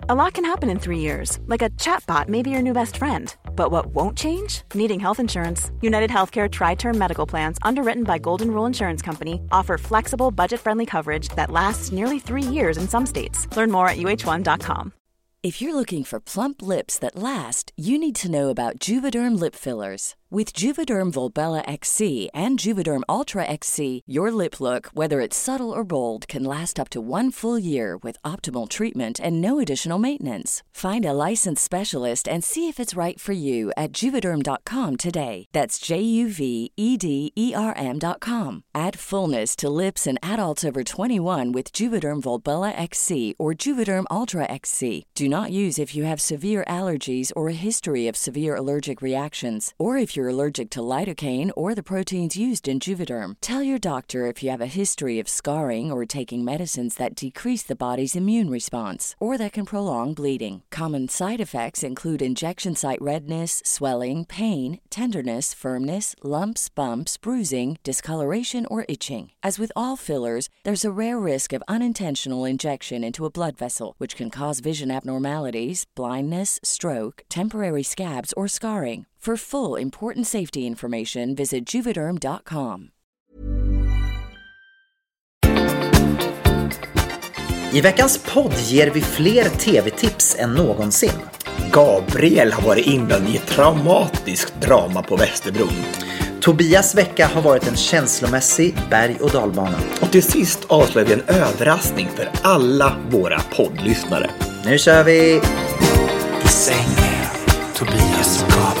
A lot can happen in 3 years, like a chatbot may be your new best friend. But what won't change? Needing health insurance. United Healthcare Tri-Term Medical Plans, underwritten by Golden Rule Insurance Company, offer flexible, budget-friendly coverage that lasts nearly 3 years in some states. Learn more at uh1.com. If you're looking for plump lips that last, you need to know about Juvederm lip fillers. With Juvederm Volbella XC and Juvederm Ultra XC, your lip look, whether it's subtle or bold, can last up to 1 full year with optimal treatment and no additional maintenance. Find a licensed specialist and see if it's right for you at Juvederm.com today. That's JUVEDERM.com. Add fullness to lips in adults over 21 with Juvederm Volbella XC or Juvederm Ultra XC. Do not use if you have severe allergies or a history of severe allergic reactions, or if you're allergic to lidocaine or the proteins used in Juvederm. Tell your doctor if you have a history of scarring or taking medicines that decrease the body's immune response or that can prolong bleeding. Common side effects include injection site redness, swelling, pain, tenderness, firmness, lumps, bumps, bruising, discoloration, or itching. As with all fillers, there's a rare risk of unintentional injection into a blood vessel, which can cause vision abnormalities, blindness, stroke, temporary scabs, or scarring. For full important safety information, visit Juvederm.com. I veckans podd ger vi fler tv-tips än någonsin. Gabriel har varit inblandad i ett traumatiskt drama på Västerbron. Tobias vecka har varit en känslomässig berg- och dalbana. Och till sist avslöjar vi en överraskning för alla våra poddlyssnare. Nu kör vi! I säng med Tobias och Gabriel.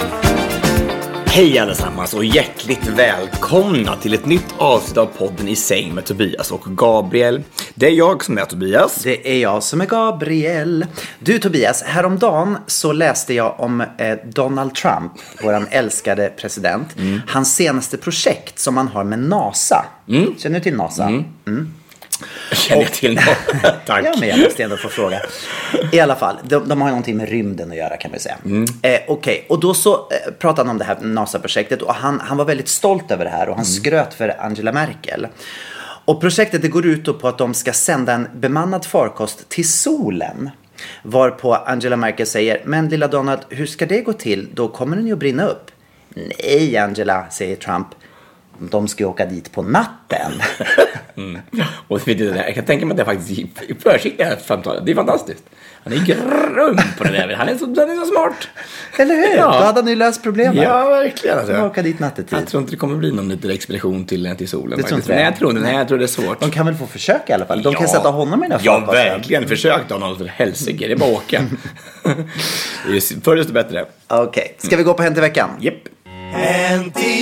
Hej allesammans och hjärtligt välkomna till ett nytt avsnitt av podden I säng med Tobias och Gabriel. Det är jag som är Tobias. Det är jag som är Gabriel. Du Tobias, häromdagen så läste jag om Donald Trump, våran älskade president. Hans senaste projekt som han har med NASA. Känner du till NASA? Känner jag till något? Tack. Ja, men jag måste ändå få fråga. I alla fall, de har någonting med rymden att göra kan man säga. Okej. Och då så pratade han om det här NASA-projektet och han var väldigt stolt över det här och han skröt för Angela Merkel. Och projektet det går ut då på att de ska sända en bemannad farkost till solen. Varpå Angela Merkel säger, men lilla Donald, hur ska det gå till? Då kommer den ju att brinna upp. Nej Angela, säger Trump. De ska ju åka dit på natten. Och jag kan tänka mig att det faktiskt försiktigt det här samtalet. Det är fantastiskt. Han är grym på det där. Han är så smart. Eller hur? Ja. Då hade han ju löst problemet. Ja, verkligen. Alltså. De åka dit nattetid. Jag tror inte det kommer bli någon liten expedition till solen. Det tror inte Nej, jag tror det är svårt. De kan väl få försöka i alla fall. De kan sätta honom i den här farkosten. Ja, verkligen. Försök Donald för helsike. Det är bara åka. Förr desto bättre. Okej. Ska vi gå på Hänt i veckan? Japp. Hänt i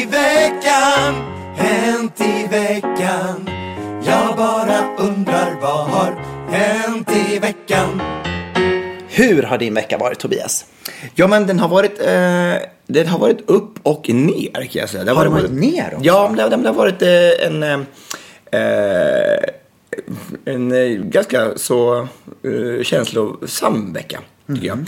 veckan. Jag bara undrar vad har hänt i veckan. Hur har din vecka varit, Tobias? Ja, men den har varit upp och ner kan jag säga. Har det varit ner också? Ja, det har varit en ganska så känslosam vecka. Ja.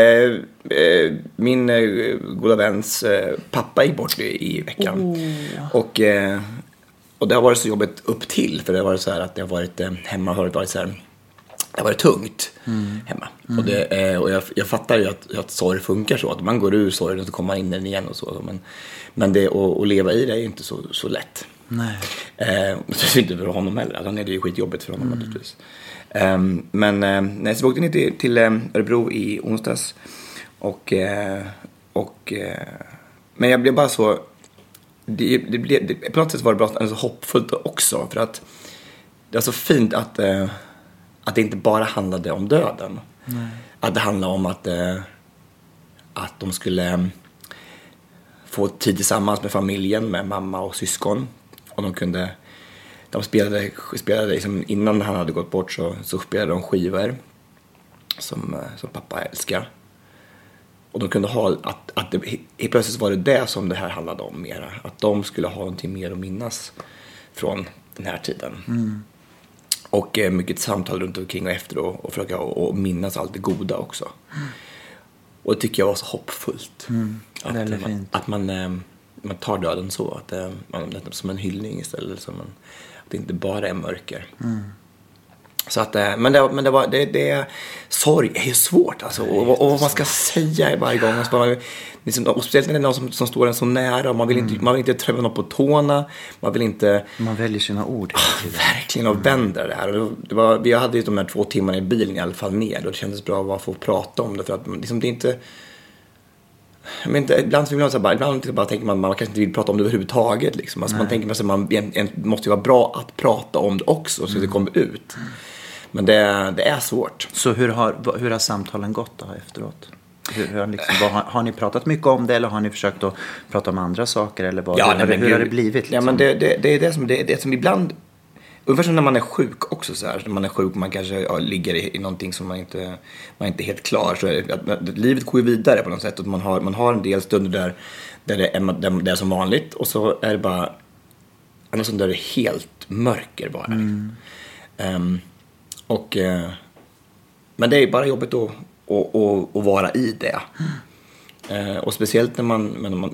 Min goda väns pappa gick bort i veckan. Och det har varit så jobbigt upp till. För det har varit så här att det har varit hemma har det varit så här. Det har varit tungt hemma. Och jag fattar ju att sorg funkar så. Att man går ur sorgen och så kommer man in den igen och så. Men det att leva i det är ju inte så lätt. Nej. Så inte för honom heller. Han är det ju skitjobbigt för honom naturligtvis. Men så åkte ni till Örebro i onsdags men jag blev bara så på något sätt var det bra, alltså hoppfullt också för att det var så fint att det inte bara handlade om döden. Nej. Att det handlade om att de skulle få tid tillsammans med familjen, med mamma och syskon, och de spelade liksom, innan han hade gått bort så spelade de skivor som pappa älskar. Och de kunde ha att det plötsligt var det som det här handlade om mera. Att de skulle ha någonting mer att minnas från den här tiden. Och mycket samtal runt omkring och efter och försöka och minnas allt det goda också. Och det tycker jag var så hoppfullt. Att man tar döden så. Att man som en hyllning istället. Att det inte bara är mörker. Så att, men det sorg är ju svårt alltså, och vad man ska säga varje gång. Alltså, liksom, och speciellt när det är någon som står en så nära och man vill inte träffa någon på tårna, man väljer sina ord verkligen och vänder det här. Vi hade ju de här 2 timmarna i bilen i alla fall ner, och det kändes bra att få prata om det, för att liksom, det är inte. Men ibland tänker man kanske inte vill prata om det överhuvudtaget liksom. Alltså man tänker att man måste ju vara bra att prata om det också, så det kommer ut. Men det är svårt. Så hur har samtalen gått då efteråt? Har ni pratat mycket om det, eller har ni försökt att prata om andra saker, eller hur har det blivit liksom? Ja, men det är det som ibland, ungefär som när man är sjuk också så här. När man är sjuk, man kanske ligger i någonting som man inte är helt klar, så är det, att livet går ju vidare på något sätt, och man har en del stunder där det är som vanligt, och så är det bara en sån där det är helt mörker bara. Men det är bara jobbigt att vara i det. Och speciellt när man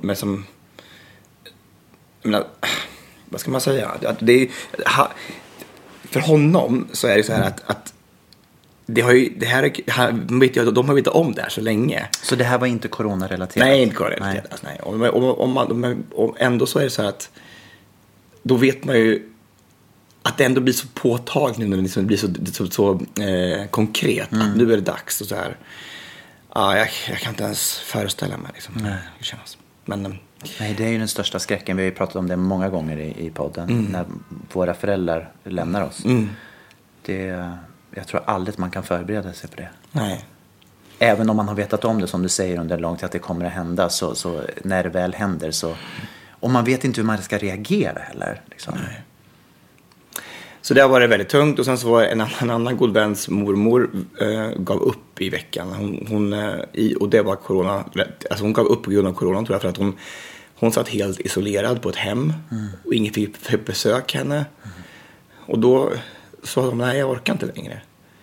vad ska man säga? Att det är, för honom så är det så här att de har vetat om det här så länge. Så det här var inte coronarelaterat? Nej, inte coronarelaterat. Nej. Och ändå så är det så här att då vet man ju att det ändå blir så påtagligt nu när det liksom blir så konkret. Att nu är det dags och så här. Ja, jag kan inte ens föreställa mig liksom, hur det känns. Men nej, det är ju den största skräcken. Vi har ju pratat om det många gånger i podden. När våra föräldrar lämnar oss. Jag tror aldrig att man kan förbereda sig på det. Nej. Även om man har vetat om det, som du säger, under lång tid, att det kommer att hända, så när det väl händer så. Och man vet inte hur man ska reagera heller liksom. Nej. Så det var det väldigt tungt. Och sen så var en annan god väns mormor gav upp i veckan. Och det var corona. Alltså hon gav upp på grund av corona, tror jag, för att hon satt helt isolerad på ett hem. Och ingen fick besöka henne. Och då sa de, nej, jag orkar inte längre.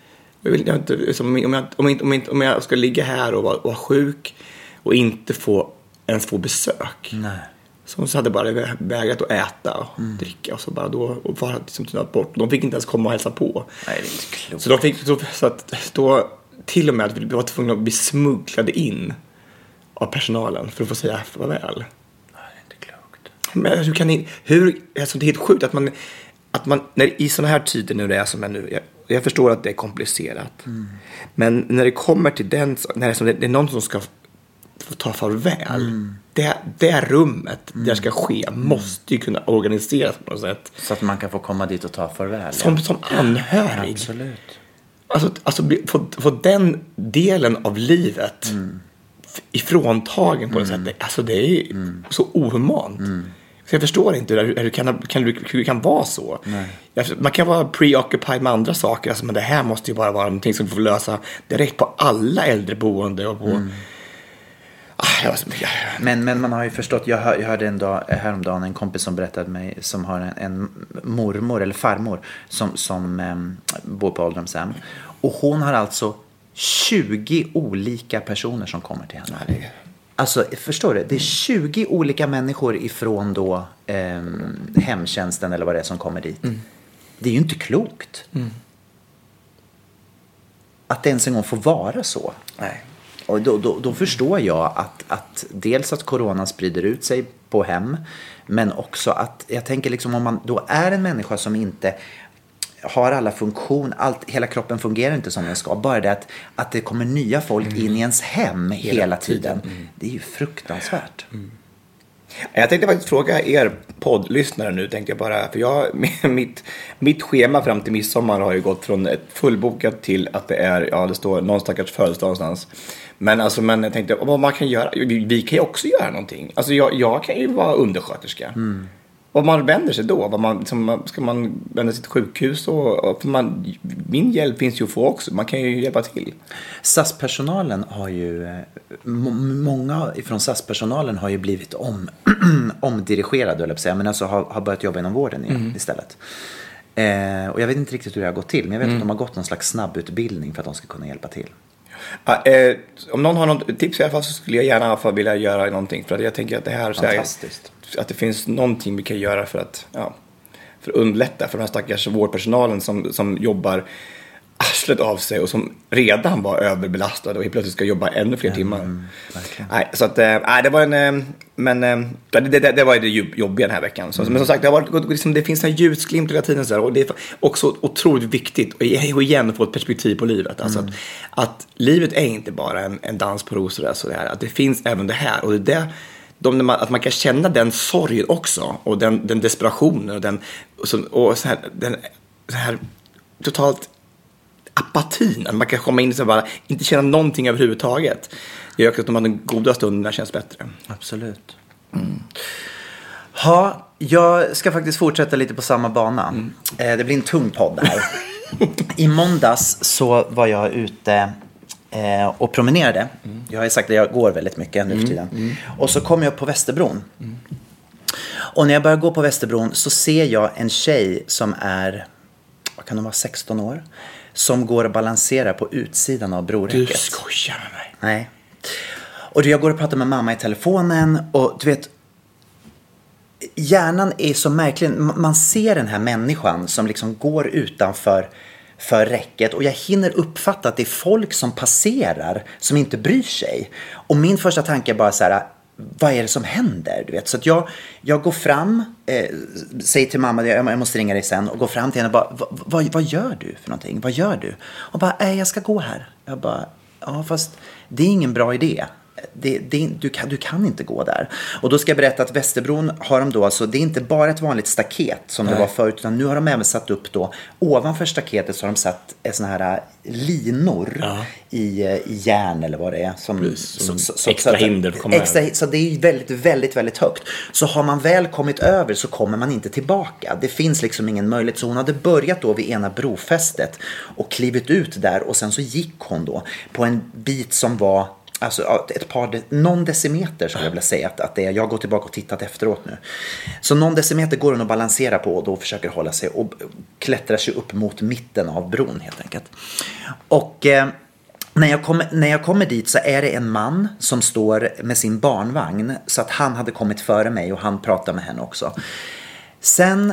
Om jag ska ligga här och vara sjuk och inte ens få besök. Nej. Så hon hade bara vägrat att äta och dricka, och så bara då och bara liksom tynat bort. De fick inte ens komma och hälsa på. Nej, det är inte klokt. Så de fick så att då till och med att vi var tvungna att bli smugglade in av personalen för att få säga farväl. Nej, det är inte klokt. Men alltså det är helt sjukt att man när i såna här tider nu det är som är nu. Jag förstår att det är komplicerat. Men när det kommer till när det är någon som ska få ta farväl. Det rummet där ska ske måste ju kunna organiseras på något sätt. Så att man kan få komma dit och ta farväl. Som anhörig. Absolut. Alltså få den delen av livet ifråntagen på något sätt. Alltså det är så ohumant. Så jag förstår inte hur det kan vara så. Man kan vara preoccupied med andra saker. Alltså, men det här måste ju bara vara någonting som får lösa direkt på alla äldreboende och på. Men man har ju förstått. Jag hörde häromdagen en kompis som berättade mig, som har en mormor eller farmor som bor på ålderdomshem, och hon har alltså 20 olika personer som kommer till henne. Alltså, förstår du? Det är 20 olika människor ifrån då hemtjänsten eller vad det är som kommer dit. Det är ju inte klokt. Att det ens en gång får vara så. Nej. Och då förstår jag att dels att corona sprider ut sig på hem, men också att jag tänker liksom, om man då är en människa som inte har alla funktioner, hela kroppen fungerar inte som den ska, bara det att det kommer nya folk in i ens hem hela tiden. Det är ju fruktansvärt. Jag tänkte faktiskt fråga er poddlyssnare nu, tänkte jag bara, för mitt schema fram till midsommar har ju gått från ett fullbokat till att det står någon stackars födelsedag någonstans. Men jag tänkte, vad man kan göra, vi kan ju också göra någonting. Alltså jag kan ju vara undersköterska. Vad man vänder sig då? Ska man vända sig till sjukhus? Min hjälp finns ju att få också. Man kan ju hjälpa till. SAS-personalen har ju... Många från SAS-personalen har ju blivit omdirigerade, eller säga, men alltså har börjat jobba inom vården igen istället. Och jag vet inte riktigt hur det har gått till, men jag vet att de har gått någon slags snabbutbildning för att de ska kunna hjälpa till. Om någon har något tips i alla fall, så skulle jag gärna vilja göra någonting, för att jag tänker att det här fantastiskt. Att det finns någonting vi kan göra för för att underlätta för den här stackars vårdpersonalen som jobbar arslet av sig och som redan var överbelastade och helt plötsligt ska jobba ännu fler timmar. Nej, så att det var det var det jobbiga den här veckan. Men som sagt, det har varit liksom, det finns en ljusglimt hela tiden så här, och det är också otroligt viktigt och igen få ett perspektiv på livet. Alltså att livet är inte bara en dans på rosor så det här, att det finns även det här, och det att man kan känna den sorgen också och den desperationen och så här totalt apatin, att man kan komma in och bara inte känna någonting överhuvudtaget. Det gör att de goda stunderna känns bättre. Absolut. Ja, jag ska faktiskt fortsätta lite på samma bana. Det blir en tung podd här. I måndags så var jag ute och promenerade. Jag har ju sagt att jag går väldigt mycket nu för tiden. Och så kom jag upp på Västerbron. Och när jag börjar gå på Västerbron så ser jag en tjej som är, vad kan hon vara, 16 år, som går och balanserar på utsidan av broräcket. Du skojar med mig. Nej. Och jag går och pratar med mamma i telefonen, och du vet, hjärnan är så märklig. Man ser den här människan som liksom går utanför räcket, och jag hinner uppfatta att det är folk som passerar som inte bryr sig. Och min första tanke är bara så här: vad är det som händer? Du vet? Så att jag går fram, säger till mamma, jag måste ringa dig sen, och går fram till henne och bara, vad gör du för någonting? Vad gör du? Och bara, jag ska gå här. Jag bara, ja, fast det är ingen bra idé. Du kan inte gå där. Och då ska jag berätta att Västerbron har de då, alltså, det är inte bara ett vanligt staket som det var förut, utan nu har de även satt upp då, ovanför staketet så har de satt såna här linor i järn eller vad det är som extra hinder för att komma över. Så det är väldigt, väldigt, väldigt högt. Så har man väl kommit över så kommer man inte tillbaka. Det finns liksom ingen möjlighet. Så hon hade börjat då vid ena brofästet och klivit ut där, och sen så gick hon då på en bit som var, alltså någon decimeter, skulle jag vilja säga att det är. Jag går tillbaka och tittat efteråt nu. Så någon decimeter går hon att balansera på, och då försöker hålla sig och klättrar sig upp mot mitten av bron helt enkelt. Och när jag kommer dit så är det en man som står med sin barnvagn, så att han hade kommit före mig och han pratar med henne också. Sen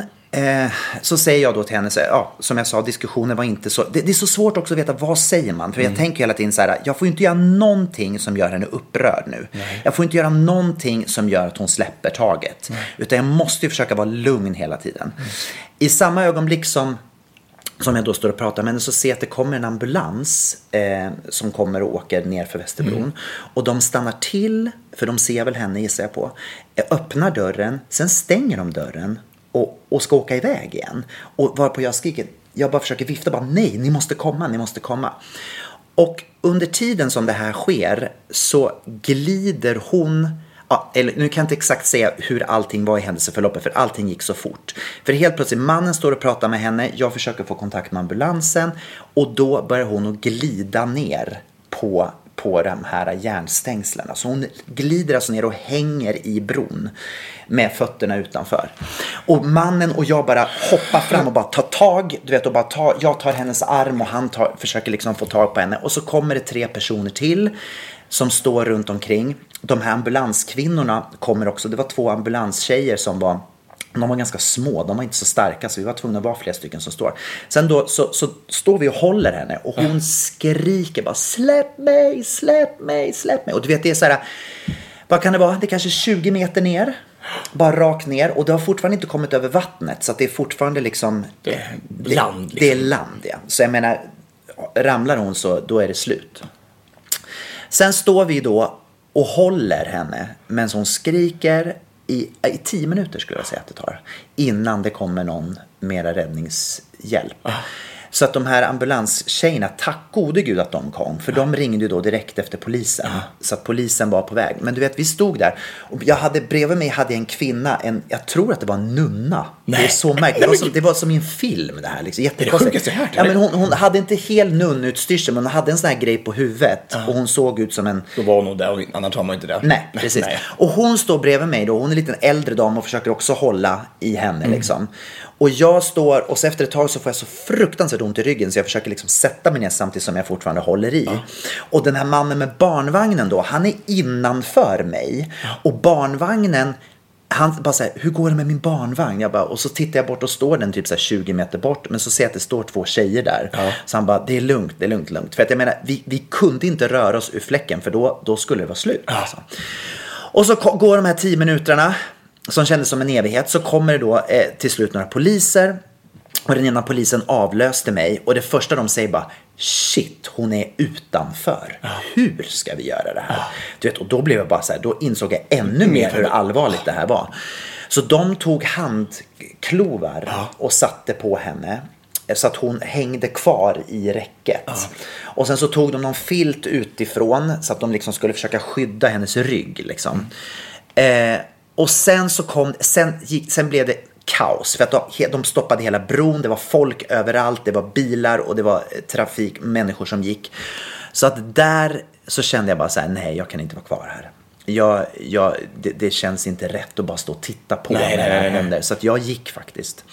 så säger jag då till henne så här, som jag sa, diskussionen var inte så, det är så svårt också att veta vad säger man, för jag tänker hela tiden så här: jag får inte göra någonting som gör henne upprörd nu. Jag får inte göra någonting som gör att hon släpper taget, utan jag måste ju försöka vara lugn hela tiden. I samma ögonblick som jag då står och pratar med henne, så ser jag att det kommer en ambulans som kommer och åker ner för Västerbron. Och de stannar till, för de ser väl henne, gissar jag på. Öppnar dörren, sen stänger de dörren och ska åka iväg igen. Och varpå jag skriker, jag bara försöker vifta, bara nej, ni måste komma. Och under tiden som det här sker så glider hon, eller nu kan jag inte exakt säga hur allting var i händelseförloppet, för allting gick så fort. För helt plötsligt, mannen står och pratar med henne, jag försöker få kontakt med ambulansen, och då börjar hon att glida ner på de här järnstängslen. Så hon glider alltså ner och hänger i bron med fötterna utanför. Och mannen och jag bara hoppar fram och bara tar tag, du vet, och bara jag tar hennes arm och han försöker liksom få tag på henne. Och så kommer det 3 personer till som står runt omkring. De här ambulanskvinnorna kommer också. Det var 2 ambulanstjejer som var, de var ganska små, de var inte så starka, så vi var tvungna att vara flera stycken som står. Sen då så står vi och håller henne, och hon skriker bara, släpp mig. Och du vet, det är så här, vad kan det vara? Det är kanske 20 meter ner, bara rakt ner, och det har fortfarande inte kommit över vattnet, så att det är fortfarande liksom land. Liksom. Det är land, ja. Så jag menar, ramlar hon så då är det slut. Sen står vi då och håller henne medan hon skriker i 10 minuter, skulle jag säga att det tar, innan det kommer någon mera räddningshjälp. Så att de här ambulanstjejerna, tack gode gud att de kom, för de ringde ju då direkt efter polisen. Så att polisen var på väg. Men du vet, vi stod där, och bredvid mig hade jag en kvinna, jag tror att det var en nunna. Nej. Det är så märkligt. Det var som i en film det här liksom. Jättekonstigt. Ja, men hon hade inte hel nunnutstyrsel, men hon hade en sån här grej på huvudet, och hon såg ut som en... Då var hon nog där, och annars har man inte det. Nej, precis. Nej. Och hon står bredvid mig då, hon är en liten äldre dam och försöker också hålla i henne liksom. Och jag står, och så efter ett tag så får jag så fruktansvärt ont i ryggen, så jag försöker liksom sätta mig ner samtidigt som jag fortfarande håller i. Och den här mannen med barnvagnen då, han är innanför mig. Och barnvagnen han bara säger, hur går det med min barnvagn? Och så tittar jag bort och står den typ så här 20 meter bort. Men så ser jag att det står 2 tjejer där. Ja. Så han bara, det är lugnt. För att jag menar, vi kunde inte röra oss ur fläcken. För då skulle det vara slut. Ja. Alltså. Och så går de här 10 minuterna, som kändes som en evighet. Så kommer det då till slut några poliser. Och den ena polisen avlöste mig. Och det första de säger bara, shit, hon är utanför. Ja. Hur ska vi göra det här? Ja. Du vet, och då blev jag bara så här, då insåg jag ännu mer hur allvarligt det här var. Så de tog handklovar och satte på henne. Så att hon hängde kvar i räcket. Ja. Och sen så tog de någon filt utifrån. Så att de liksom skulle försöka skydda hennes rygg. Liksom. Och sen så sen blev det kaos. För att de stoppade hela bron. Det var folk överallt. Det var bilar och det var trafik. Människor som gick. Så att där så kände jag bara så här, nej, jag kan inte vara kvar här. Det känns inte rätt att bara stå och titta på när det händer. Så att jag gick faktiskt.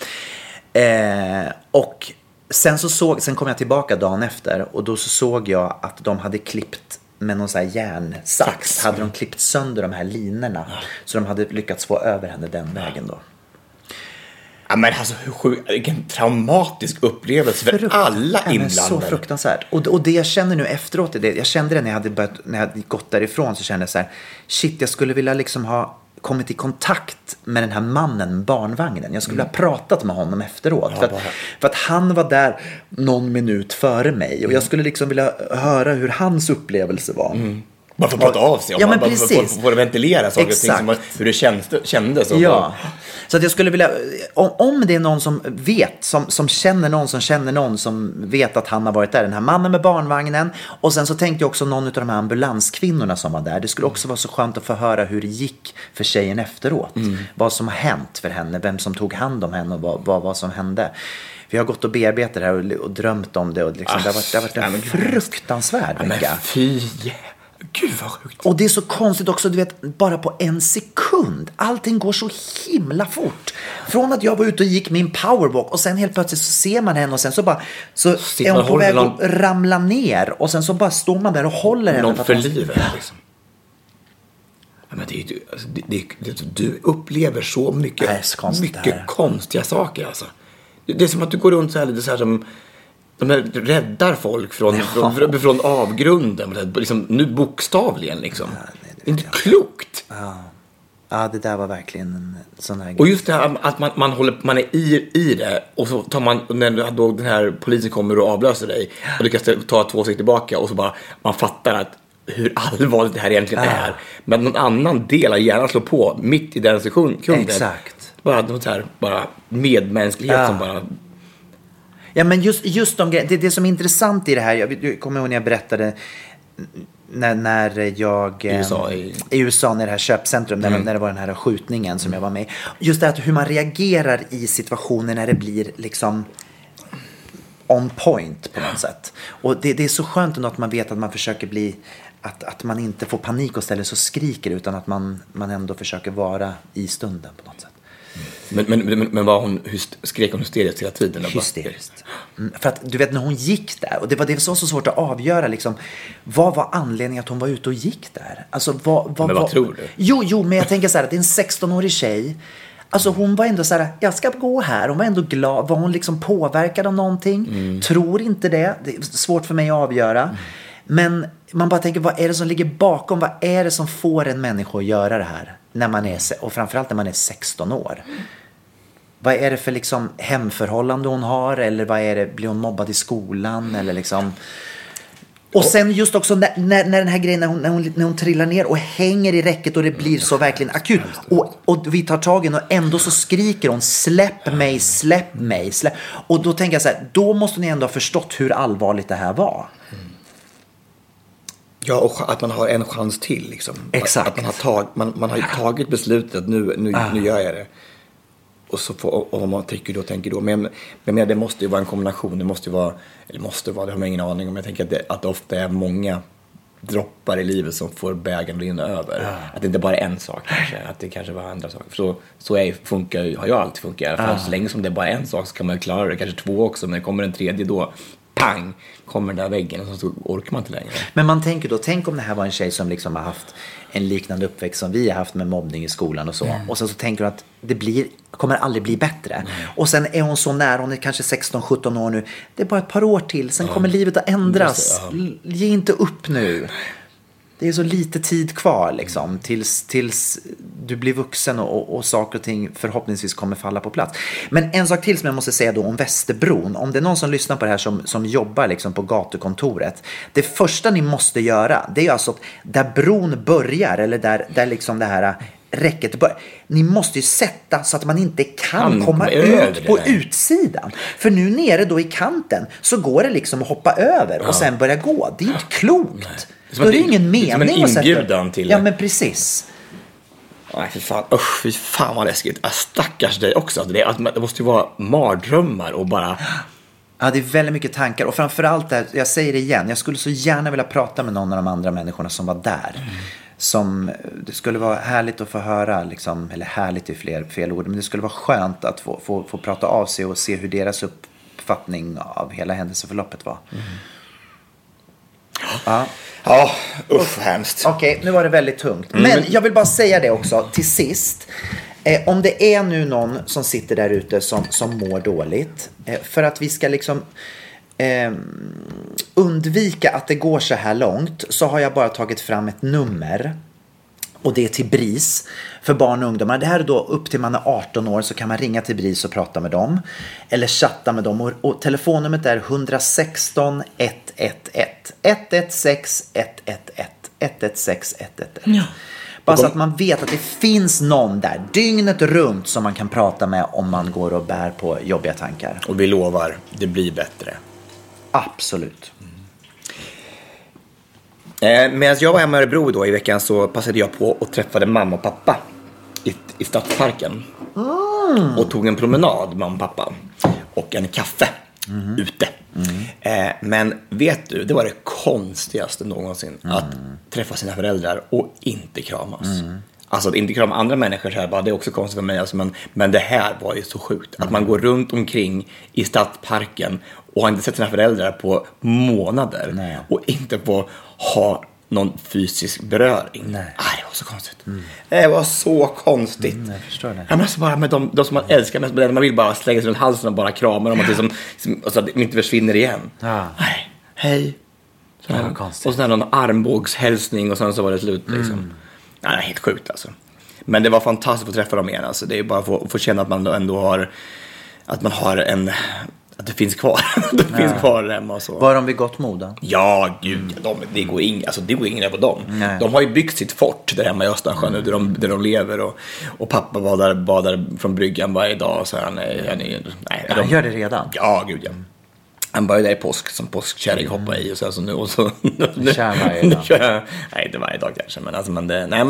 Och sen kom jag tillbaka dagen efter. Och då så såg jag att de hade klippt med någon så här järnsax. Hade de klippt sönder de här linorna. Så de hade lyckats få över henne den vägen då. Ja, men alltså vilken traumatisk upplevelse för alla inblandade. Så fruktansvärt. Och det jag känner nu efteråt, jag kände det när jag hade gått därifrån, så kände jag så här, shit, jag skulle vilja liksom ha kommit i kontakt med den här mannen, barnvagnen. Jag skulle vilja pratat med honom efteråt. För att han var där någon minut före mig. Och jag skulle liksom vilja höra hur hans upplevelse var. Bara för att prata av sig. Ja, men precis. Få ventilera saker och ting, som hur det kändes. Ja. Så att jag skulle vilja, om det är någon som vet, som känner någon som vet att han har varit där, den här mannen med barnvagnen. Och sen så tänkte jag också någon av de här ambulanskvinnorna som var där. Det skulle också vara så skönt att få höra hur det gick för tjejen efteråt. Vad som har hänt för henne, vem som tog hand om henne och vad som hände. Vi har gått och bearbetat det här och drömt om det. Och liksom, det har varit en fruktansvärd vecka. Men fy, gud vad sjukt. Och det är så konstigt också, du vet, bara på en sekund. Allting går så himla fort. Från att jag var ute och gick min powerwalk och sen helt plötsligt så ser man henne och sen så är hon på väg att ramla ner. Och sen så bara står man där och håller henne. Någon för livet liksom. Men du upplever så mycket konstiga saker alltså. Det är som att du går runt så här lite så här som de räddar folk från avgrunden liksom, nu bokstavligen liksom. Det är inte klokt. Ja, det där var verkligen en sån här grej. Och just det här att man är i det, och så tar man, när då den här polisen kommer och avlöser dig och du kan ta 2 steg tillbaka och så bara man fattar att hur allvarligt det här egentligen är. Men någon annan del av hjärnan slår på mitt i den sekunden. Exakt. Bara något här, bara medmänsklighet som bara... Ja, men just de grejerna, det som är intressant i det här, jag kommer ihåg när jag berättade när jag i USA, när det här köpcentrum, när det var den här skjutningen som jag var med. Just det att hur man reagerar i situationer när det blir liksom on point på något sätt. Och det är så skönt ändå att man vet att man försöker bli, att man inte får panik och ställer så skriker, utan att man ändå försöker vara i stunden på något sätt. Men var skrek hon hysteriskt hela tiden? Hysteriskt. För att du vet, när hon gick där, och det var så svårt att avgöra liksom, vad var anledningen att hon var ute och gick där? Alltså, vad tror du? Jo, men jag tänker så här att det är en 16-årig tjej. Alltså hon var ändå så här, jag ska gå här. Hon var ändå glad. Var hon liksom påverkad av någonting? Tror inte det. Det är svårt för mig att avgöra. Men man bara tänker, vad är det som ligger bakom? Vad är det som får en människa att göra det här? När man är, och framförallt när man är 16 år. Vad är det för liksom hemförhållande hon har? Eller vad är det, blir hon mobbad i skolan? Eller liksom... Och sen just också när den här grejen, när hon trillar ner och hänger i räcket och det blir så verkligen akut. Och vi tar tag i och ändå så skriker hon, släpp mig. Och då tänker jag så här, då måste ni ändå ha förstått hur allvarligt det här var. Ja, och att man har en chans till liksom. Exakt. Att man har tagit beslutet att nu gör jag det. Och så och man tycker då, tänker då. Men det måste ju vara en kombination. Det har man ingen aning om. Jag tänker att det ofta är många droppar i livet som får bägaren att rinna över. Att det inte bara är en sak kanske. Att det kanske var andra saker. För har jag alltid funkat. För så länge som det är bara en sak så kan man klara det. Kanske 2 också. Men det kommer en tredje då. pang, kommer den där väggen och så orkar man inte längre. Men man tänker då, tänk om det här var en tjej som liksom har haft en liknande uppväxt som vi har haft med mobbning i skolan och så. Och sen så tänker hon att kommer aldrig bli bättre. Och sen är hon så nära, hon är kanske 16-17 år nu. Det är bara ett par år till, sen kommer livet att ändras. Ge inte upp nu. Det är så lite tid kvar liksom, tills du blir vuxen och saker och ting förhoppningsvis kommer falla på plats. Men en sak till som jag måste säga då om Västerbron. Om det är någon som lyssnar på det här som jobbar liksom på gatukontoret. Det första ni måste göra, det är alltså att där bron börjar, eller där liksom det här räcket börjar. Ni måste ju sätta så att man inte kan komma ut på utsidan. För nu nere då i kanten så går det liksom att hoppa över och sen börja gå. Det är inte klokt. Då är det ingen mening att inbjudan till. Ja, men precis. Nej, fy fan vad läskigt. Stackars dig också. Det måste ju vara mardrömmar och bara... Ja, det är väldigt mycket tankar. Och framförallt, jag säger det igen, jag skulle så gärna vilja prata med någon av de andra människorna som var där. Som, det skulle vara härligt att få höra, liksom, eller härligt är fel ord, men det skulle vara skönt att få prata av sig och se hur deras uppfattning av hela händelseförloppet var. Ja, hemskt. Okej, nu var det väldigt tungt. Men jag vill bara säga det också, till sist. Om det är nu någon som sitter där ute som mår dåligt, för att vi ska liksom undvika att det går så här långt, så har jag bara tagit fram ett nummer. Och det är till BRIS för barn och ungdomar. Det här är då upp till man är 18 år, så kan man ringa till BRIS och prata med dem. Eller chatta med dem. Och telefonnumret är 116 111. 116 111. 116 111. Ja. Bara så att man vet att det finns någon där dygnet runt som man kan prata med om man går och bär på jobbiga tankar. Och vi lovar, det blir bättre. Absolut. Medan jag var hemma i Örebro då i veckan, så passade jag på och träffade mamma och pappa i Stadsparken. Och tog en promenad, mamma och pappa. Och en kaffe ute. Men vet du, det var det konstigaste någonsin. Att träffa sina föräldrar och inte kramas. Alltså att inte krama andra människor så här, bara, det är också konstigt för mig. Alltså, men det här var ju så sjukt. Att man går runt omkring i Stadsparken och har inte sett sina föräldrar på månader. Nej. Och inte få ha någon fysisk beröring. Nej. Det var så konstigt. Det var så konstigt. Jag förstår det. Jag måste bara med de som man älskar mest, man vill bara slänga sig runt halsen och bara krama dem, och så att de inte försvinner igen. Nej, hej. Och så någon armbågshälsning och sen så var det slut liksom. Det är helt sjukt alltså. Men det var fantastiskt att träffa dem igen alltså. Det är bara att få känna att man ändå har, att man har att det finns kvar. Det finns kvar hemma och så. Var de vid gott mod då? Ja, gud. Det går ingen på dem. Nej. De har ju byggt sitt fort där hemma i Östersjön där de lever. Och pappa badar från bryggan varje dag. Så han gör det redan? Ja, gud ja. Han började där i påsk, som påskkärring hoppar i. Och så nu. Och så, kör varje dag? Nej, inte varje dag kanske. Men, alltså,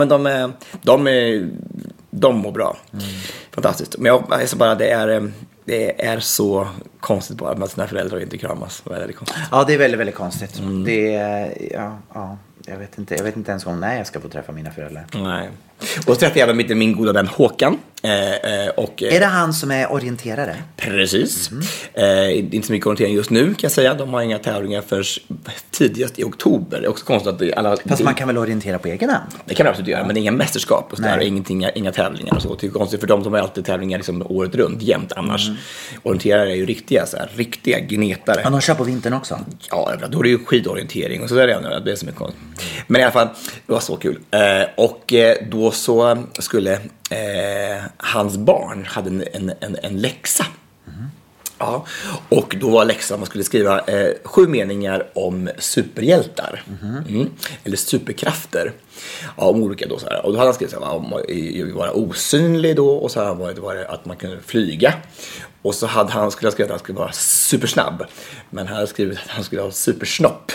de mår bra. Fantastiskt. Men jag så bara, det är så konstigt bara med sina föräldrar inte kramas. Det är väldigt konstigt. Ja, det är väldigt, väldigt konstigt. Det är, jag vet inte ens om när jag ska få träffa mina föräldrar. Nej. Och så träffade jag även min goda vän Håkan. Är det han som är orienterare? Precis. Inte så mycket orientering just nu kan jag säga. De har inga tävlingar för tidigast i oktober. Det är också konstigt att Fast man kan väl orientera på egen hand? Det kan man absolut göra, men inga mästerskap och inga tävlingar och så. Det är konstigt för dem som har alltid tävlingar liksom året runt, jämt annars. Orienterare är ju riktiga gnetare. Ja, de kör på vintern också? Ja, då är det ju skidorientering och så där är det som är konstigt. Men i alla fall, det var så kul. Och då så skulle hans barn hade en läxa. Ja, och då var läxan att man skulle skriva 7 meningar om superhjältar. Eller superkrafter. Ja, om olika då så här. Och då hade han skrivit så här, om att vara osynlig då, och så var det att man kunde flyga. Och så skulle han skrivit att han skulle vara supersnabb. Men han hade skrivit att han skulle ha supersnopp.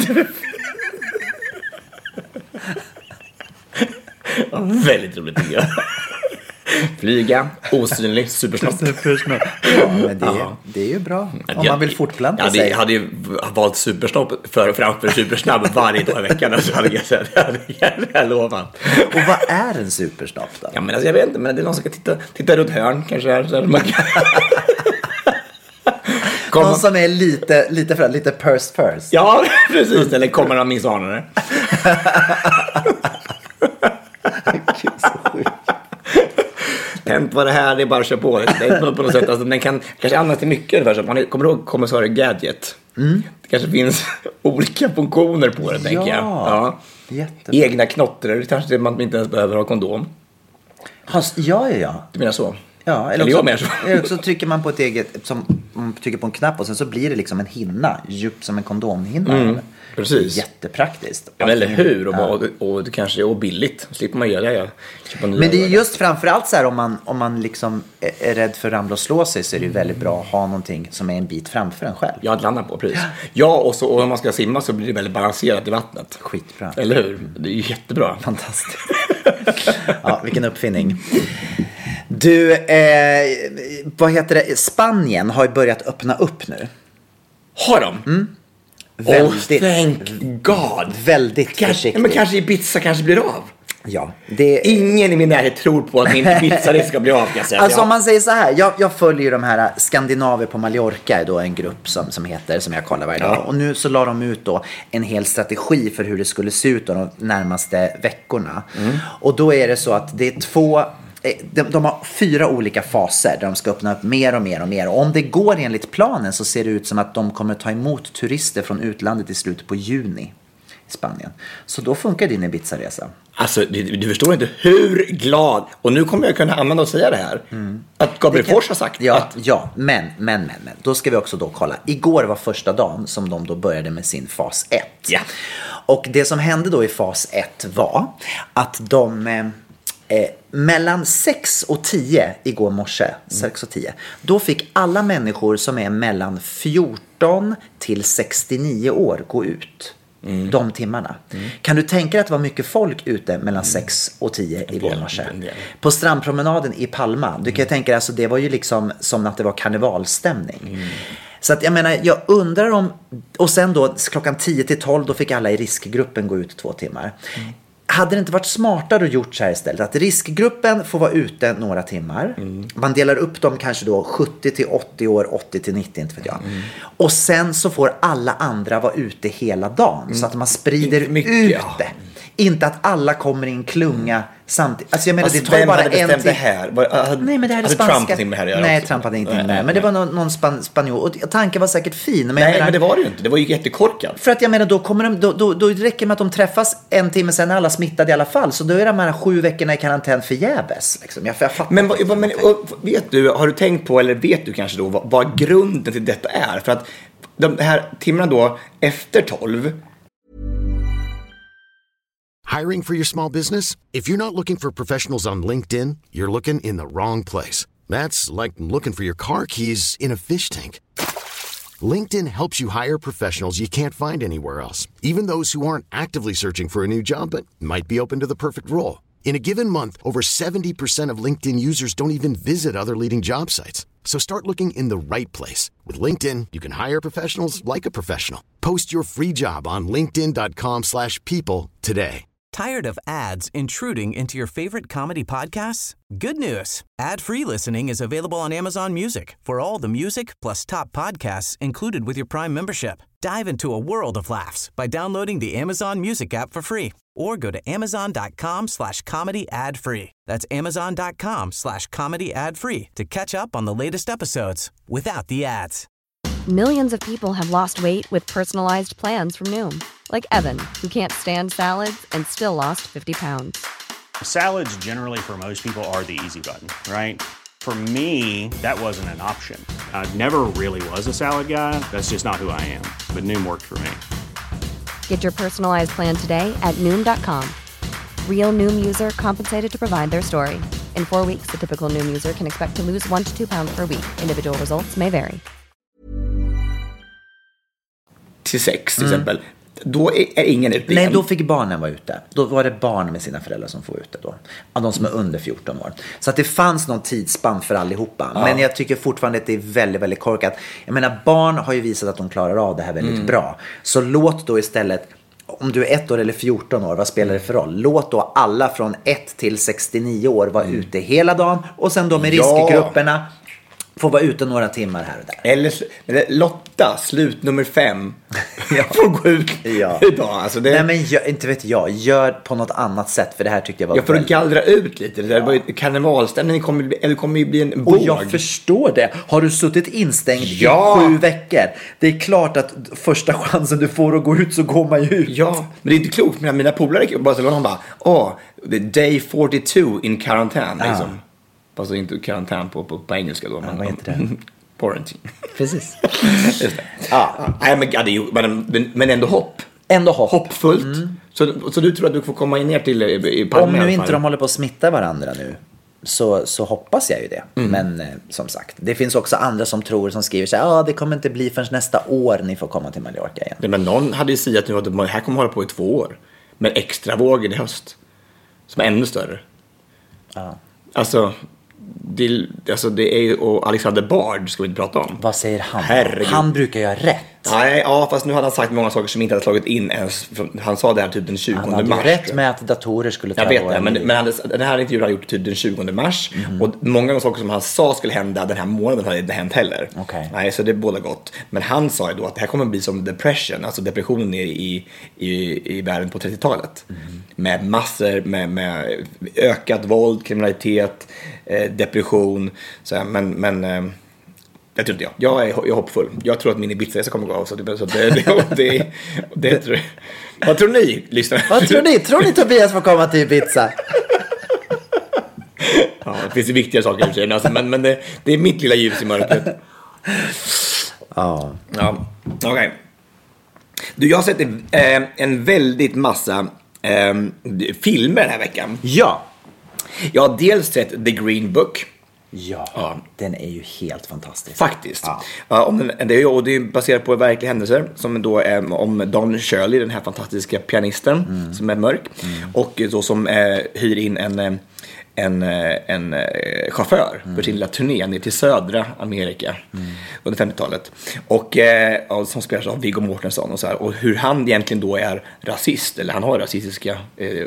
Ja, väldigt roligt tycker jag. Flyga, osynlig, supersnopp. Ja, men det är ju bra. Om man vill fortplanta sig. Jag hade ju valt supersnopp framför supersnabb varje dag i veckan. Alltså, jag lovar. Och vad är en supersnopp då? Ja, men alltså, jag vet inte, men det är någon som ska titta runt hörn kanske. Så man kan... Någon som är lite first. Ja, precis. Eller kommer han minst ana det. Gud, så sjukt. Tänt vad det här, det är bara att köra på. Det är på något sätt, alltså, den kan kanske användas till mycket. Man kommer ihåg kommissarie Gadget. Det kanske finns olika funktioner på det, tänker jag. Ja. Egna knotter, kanske man inte ens behöver ha kondom. Ja. Du menar så? Ja, eller också trycker man på ett eget, som man trycker på en knapp och sen så blir det liksom en hinna, djup som en kondomhinna. Precis. Jättepraktiskt. Ja, eller hur? Och det kanske är billigt. Slipper man göra det. Men det är just framförallt så här, om man liksom är rädd för att ramla och slå sig, så är det ju väldigt bra att ha någonting som är en bit framför en själv. Ja, att landa på, precis. Ja, och om man ska simma så blir det väldigt balanserat i vattnet. Skitbra. Eller hur? Det är ju jättebra. Fantastiskt. Ja, vilken uppfinning. Du, vad heter det? Spanien har ju börjat öppna upp nu. Har de? Väldigt, thank God. Väldigt försiktigt. Men kanske Ibiza kanske blir av. Ja, ingen i min närhet tror på att min Ibiza ska bli av. Alltså om man säger så här, jag följer ju de här skandinaver på Mallorca, då en grupp som heter, som jag kollar varje dag. Och nu så la de ut då en hel strategi för hur det skulle se ut de närmaste veckorna. Och då är det så att det är de har 4 olika faser där de ska öppna upp mer och mer och mer. Och om det går enligt planen så ser det ut som att de kommer ta emot turister från utlandet i slutet på juni i Spanien. Så då funkar din Ibiza-resa. Alltså, du förstår inte hur glad. Och nu kommer jag kunna använda och säga det här. Att Gabriel Fors har sagt men. Då ska vi också då kolla. Igår var första dagen som de då började med sin fas 1. Ja. Och det som hände då i fas 1 var att de... mellan 6 och 10 igår morse, 6 och 10, då fick alla människor som är mellan 14 till 69 år gå ut de timmarna. Kan du tänka dig att det var mycket folk ute mellan 6 och 10 igår morse? På strandpromenaden i Palma, du kan tänka dig, alltså, det var ju liksom som att det var karnevalstämning. Så att jag menar, jag undrar om, och sen då klockan 10 till 12 då fick alla i riskgruppen gå ut 2 timmar. Hade det inte varit smartare att gjort så här istället? Att riskgruppen får vara ute några timmar. Man delar upp dem kanske då 70 till 80 år, 80 till 90, inte vet jag. Och sen så får alla andra vara ute hela dagen. Så att man sprider ut det. Inte att alla kommer i en klunga samtidigt. Alltså jag menar, alltså, det tar ju bara en det här? Nej, men det här är spanska. Trump med här, nej, Trump hade ingenting med det här. Men det var någon spanjor. Och tanken var säkert fin. Men men det var det ju inte. Det var ju jättekorkat. För att jag menar, då räcker det med att de träffas en timme sen, alla smittade i alla fall. Så då är de här 7 veckorna i karantän förgäves. Liksom. Jag fattar. Men vet du, har du tänkt på, eller vet du kanske då, vad grunden till detta är? För att de här timmarna då, efter 12... Hiring for your small business? If you're not looking for professionals on LinkedIn, you're looking in the wrong place. That's like looking for your car keys in a fish tank. LinkedIn helps you hire professionals you can't find anywhere else, even those who aren't actively searching for a new job but might be open to the perfect role. In a given month, over 70% of LinkedIn users don't even visit other leading job sites. So start looking in the right place. With LinkedIn, you can hire professionals like a professional. Post your free job on linkedin.com/people today. Tired of ads intruding into your favorite comedy podcasts? Good news. Ad-free listening is available on Amazon Music for all the music plus top podcasts included with your Prime membership. Dive into a world of laughs by downloading the Amazon Music app for free or go to amazon.com/comedy ad-free. That's amazon.com/comedy ad-free to catch up on the latest episodes without the ads. Millions of people have lost weight with personalized plans from Noom. Like Evan, who can't stand salads and still lost 50 pounds. Salads generally for most people are the easy button, right? For me, that wasn't an option. I never really was a salad guy. That's just not who I am. But Noom worked for me. Get your personalized plan today at Noom.com. Real Noom user compensated to provide their story. In 4 weeks, the typical Noom user can expect to lose 1 to 2 pounds per week. Individual results may vary. Till 6 till exempel. Då är ingen ute. Nej, då fick barnen vara ute. Då var det barn med sina föräldrar som får vara ute då. Av de som är under 14 år. Så att det fanns någon tidsspann för allihopa. Ja. Men jag tycker fortfarande att det är väldigt, väldigt korkat. Jag menar, barn har ju visat att de klarar av det här väldigt bra. Så låt då istället, om du är 1 år eller 14 år, vad spelar det för roll? Låt då alla från 1 till 69 år vara ute hela dagen. Och sen då med riskgrupperna. Får vara ute några timmar här och där. Eller Lotta, slut nummer 5. Jag får gå ut idag. Alltså Nej, men inte vet jag. Gör på något annat sätt, för det här tyckte jag var... Jag får gallra ut lite. Det där var ju karnevalstämning, kommer ju bli en våg. Och jag förstår det. Har du suttit instängd i 7 veckor? Det är klart att första chansen du får att gå ut så går man ju ut. Ja, men det är inte klokt. Mina polare i Barcelona bara, det är day 42 in karantän liksom. Fast inte karantän på engelska då. Vad heter det? Quarantine. Precis. Just det. Men ändå hopp. Hoppfullt. Så du tror att du får komma in ner till i Palme? Om nu inte de håller på att smitta varandra nu, så hoppas jag ju det. Men som sagt, det finns också andra som skriver så här, det kommer inte bli förrän nästa år ni får komma till Mallorca igen. Nej, men någon hade ju sagt nu att det här kommer hålla på i 2 år. Men extra vågen i höst som är ännu större. Alltså det är ju, och Alexander Bard ska vi inte prata om. Vad säger han? Herregud. Han brukar göra rätt. Nej, fast nu hade han sagt många saker som inte hade slagit in ens. Han sa det här typ den 20 mars. Han hade rätt med att datorer skulle ta. Jag vet det, men den här intervjun har gjort typ den 20 mars. Och många av de saker som han sa skulle hända den här månaden hade inte hänt heller. Nej, så det är båda gott. Men han sa ju då att det här kommer bli som depression, alltså depressionen i världen på 30-talet. Med massor med ökat våld, kriminalitet, depression. Så här, men jag tror inte jag är hoppfull. Jag tror att min Ibiza kommer gå av. Så det tror jag. Vad tror ni, lyssnare? Vad tror ni? Tror ni Tobias får komma till Ibiza? Det finns ju viktiga saker i sig. Alltså, men det är mitt lilla ljus i mörkret. Okej. Du, jag har sett en väldigt massa filmer den här veckan. Ja. Jag har dels sett The Green Book. Ja, den är ju helt fantastisk. Faktiskt. Det är baserat på verkliga händelser som då är om Don Shirley, den här fantastiska pianisten som är mörk och då som hyr in en chaufför för sin lilla turné ner till södra Amerika under 50-talet och som spelas av Viggo Mortensen och så här, och hur han egentligen då är rasist, eller han har rasistiska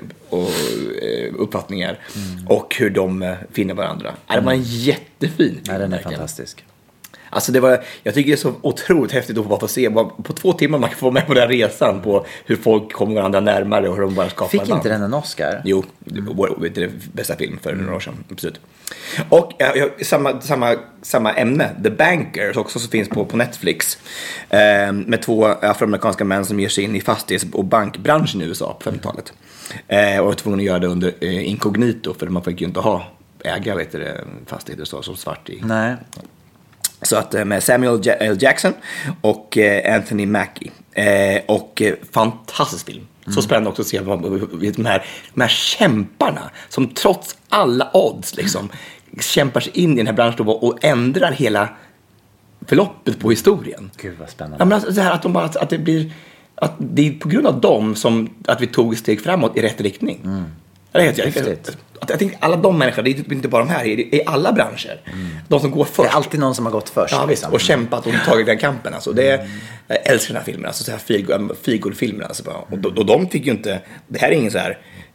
uppfattningar och hur de finner varandra. Det var en jättefin film. Den är fantastisk. Alltså jag tycker det är så otroligt häftigt att bara få se på 2 timmar man kan få med på den här resan på hur folk kommer varandra närmare och hur de bara skapar. Fick inte den en Oscar? Jo, det är bästa film för några år sedan, absolut. Och samma ämne, The Bankers, också så finns på Netflix med 2 afroamerikanska män som ger sig in i fastighets- och bankbranschen i USA på 50-talet. Och var tvungen att göra det under inkognito, för man fick ju inte äga fastigheter som svart i. Nej. Så att med Samuel L. Jackson och Anthony Mackie. Och fantastisk film. Så spännande också att se de här kämparna som trots alla odds liksom kämpar sig in i den här branschen och ändrar hela förloppet på historien. Gud vad spännande. Ja, men alltså det här att det är på grund av dem som att vi tog steg framåt i rätt riktning. Jag tänkte alla de människorna, det är inte bara de här, i alla branscher. De som går först. Det är alltid någon som har gått först. Ja, visst, och kämpat och tagit den kampen. Alltså, jag älskar den här filmen, alltså, så här figurfilmer. Alltså, och de fick ju inte, det här är ingen så här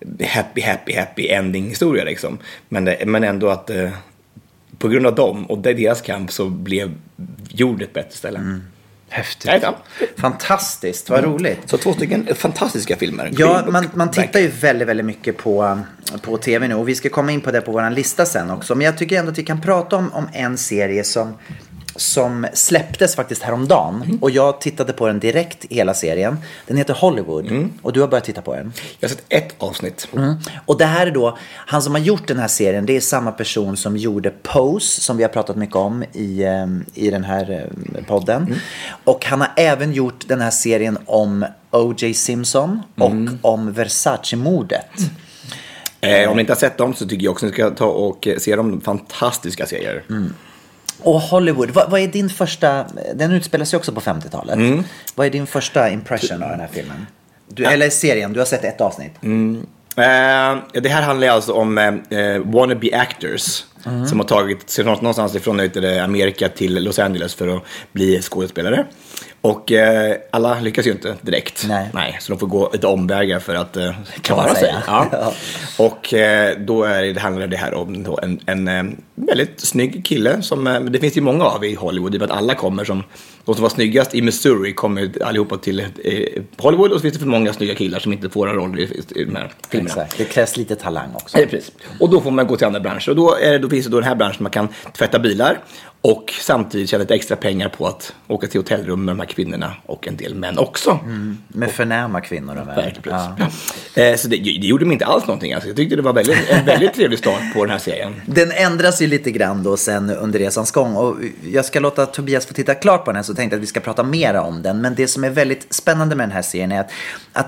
happy ending historia liksom. Men ändå att på grund av dem och deras kamp så blev jorden ett bättre ställe. Häftigt. Fantastiskt, vad roligt. Så 2 fantastiska filmer. Ja, man tittar ju väldigt, väldigt mycket på tv nu. Och vi ska komma in på det på våran lista sen också. Men jag tycker ändå att vi kan prata om en serie som släpptes faktiskt häromdagen. Och jag tittade på den direkt, hela serien. Den heter Hollywood. Och du har börjat titta på den. Jag har sett 1 avsnitt. Och det här är då, han som har gjort den här serien, det är samma person som gjorde Pose, som vi har pratat mycket om i den här podden. Och han har även gjort den här serien om O.J. Simpson och om Versace-mordet. Om ni inte har sett dem så tycker jag också att ni ska ta och se dem. Fantastiska serier. Och Hollywood, vad är din första, den utspelar sig också på 50-talet. Vad är din första impression av den här filmen? Eller serien, du har sett 1 avsnitt. Det här handlar alltså om wannabe actors som har tagit sig någonstans ifrån Amerika till Los Angeles för att bli skådespelare. Och alla lyckas ju inte direkt. Nej, så de får gå lite omvägar för att klara sig. Ja. Och då handlar det här om då en väldigt snygg kille som det finns ju många av i Hollywood. Att alla kommer de som var snyggast i Missouri kommer allihopa till Hollywood, och så finns det för många snygga killar som inte får en roll i de här filmerna. Exakt. Det krävs lite talang också. Precis. Och då får man gå till andra branscher. Och då finns det då den här branschen man kan tvätta bilar och samtidigt tjäna lite extra pengar på att åka till hotellrum med de här kvinnorna och en del män också. Med förnäma kvinnor och män. Ja. Så det gjorde mig inte alls någonting. Alltså, jag tyckte det var en väldigt trevlig start på den här serien. Den ändras ju lite grann då sen under resans gång. Och jag ska låta Tobias få titta klart på den här, så tänkte jag att vi ska prata mer om den. Men det som är väldigt spännande med den här serien är att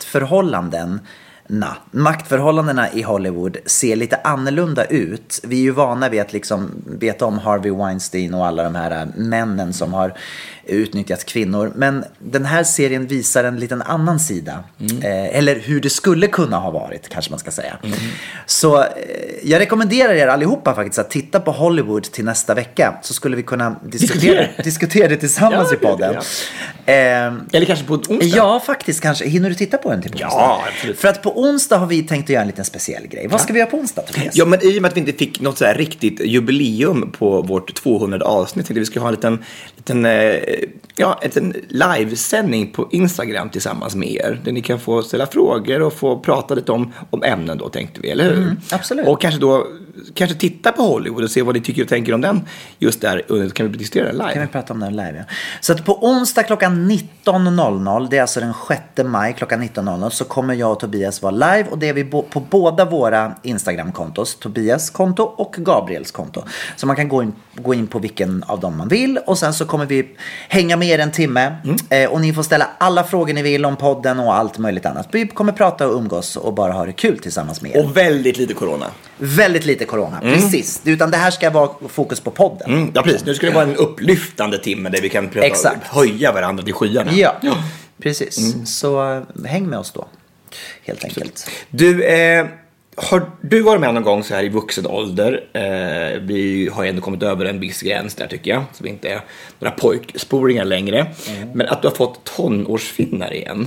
maktförhållandena i Hollywood ser lite annorlunda ut. Vi är ju vana vid att liksom veta om Harvey Weinstein och alla de här männen som har utnyttjat kvinnor. Men den här serien visar en liten annan sida. Eller hur det skulle kunna ha varit, kanske man ska säga. Så jag rekommenderar er allihopa faktiskt att titta på Hollywood till nästa vecka. Så skulle vi kunna diskutera det tillsammans i podden. Eller kanske på onsdag. Ja, faktiskt kanske. Hinner du titta på den till onsdag? Ja, absolut. För att på onsdag har vi tänkt att göra en liten speciell grej. Vad ska vi göra på onsdag, Tobias? Ja, men i och med att vi inte fick något så här riktigt jubileum på vårt 200 avsnitt, tänkte vi ska ha en liten livesändning på Instagram tillsammans med er. Där ni kan få ställa frågor och få prata lite om ämnen då, tänkte vi, eller hur? Absolut. Och kanske titta på Hollywood och se vad ni tycker och tänker om den just där. Och kan vi diskutera den live? Kan vi prata om den live, ja. Så att på onsdag klockan 19.00, det är alltså den 6 maj klockan 19.00, så kommer jag och Tobias vara live, och det är vi på båda våra Instagram-kontos, Tobias konto och Gabriels konto. Så man kan gå in på vilken av dem man vill, och sen så kommer vi hänga med er en timme, och ni får ställa alla frågor ni vill om podden och allt möjligt annat. Vi kommer prata och umgås och bara ha det kul tillsammans med er. Och väldigt lite corona. Väldigt lite corona, precis. Utan det här ska vara fokus på podden. Ja, precis. Nu ska det vara en upplyftande timme där vi kan höja varandra till skyarna. Ja, precis. Så häng med oss då, helt enkelt. Du, har du varit med någon gång så här i vuxen ålder? Vi har ändå kommit över en viss gräns där, tycker jag. Så vi inte är några pojksporingar längre. Men att du har fått tonårsfinnar igen.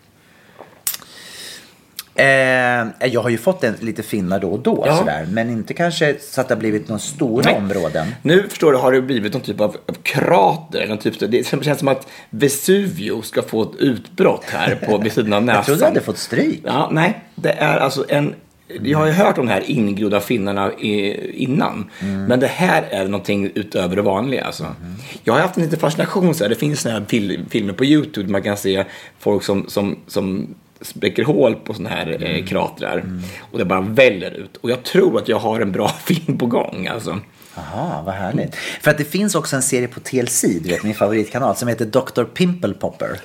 Jag har ju fått lite finnar då och då, sådär, men inte kanske så att det har blivit några stora områden. Nu förstår du, har det blivit någon typ av krater eller någon typ, det känns som att Vesuvio ska få ett utbrott här vid sidan av näsan. Jag trodde du hade fått stryk. Ja, nej, det är alltså jag har ju hört om de här ingrodda finnarna innan. Men det här är någonting utöver det vanliga alltså. Jag har haft en liten fascination så här. Det finns såna här filmer på YouTube där man kan se folk som spräcker hål på såna här kratrar. Och det bara väller ut. Och jag tror att jag har en bra film på gång alltså. Aha, vad härligt. För att det finns också en serie på TLC, du vet, min favoritkanal, som heter Dr. Pimple Popper.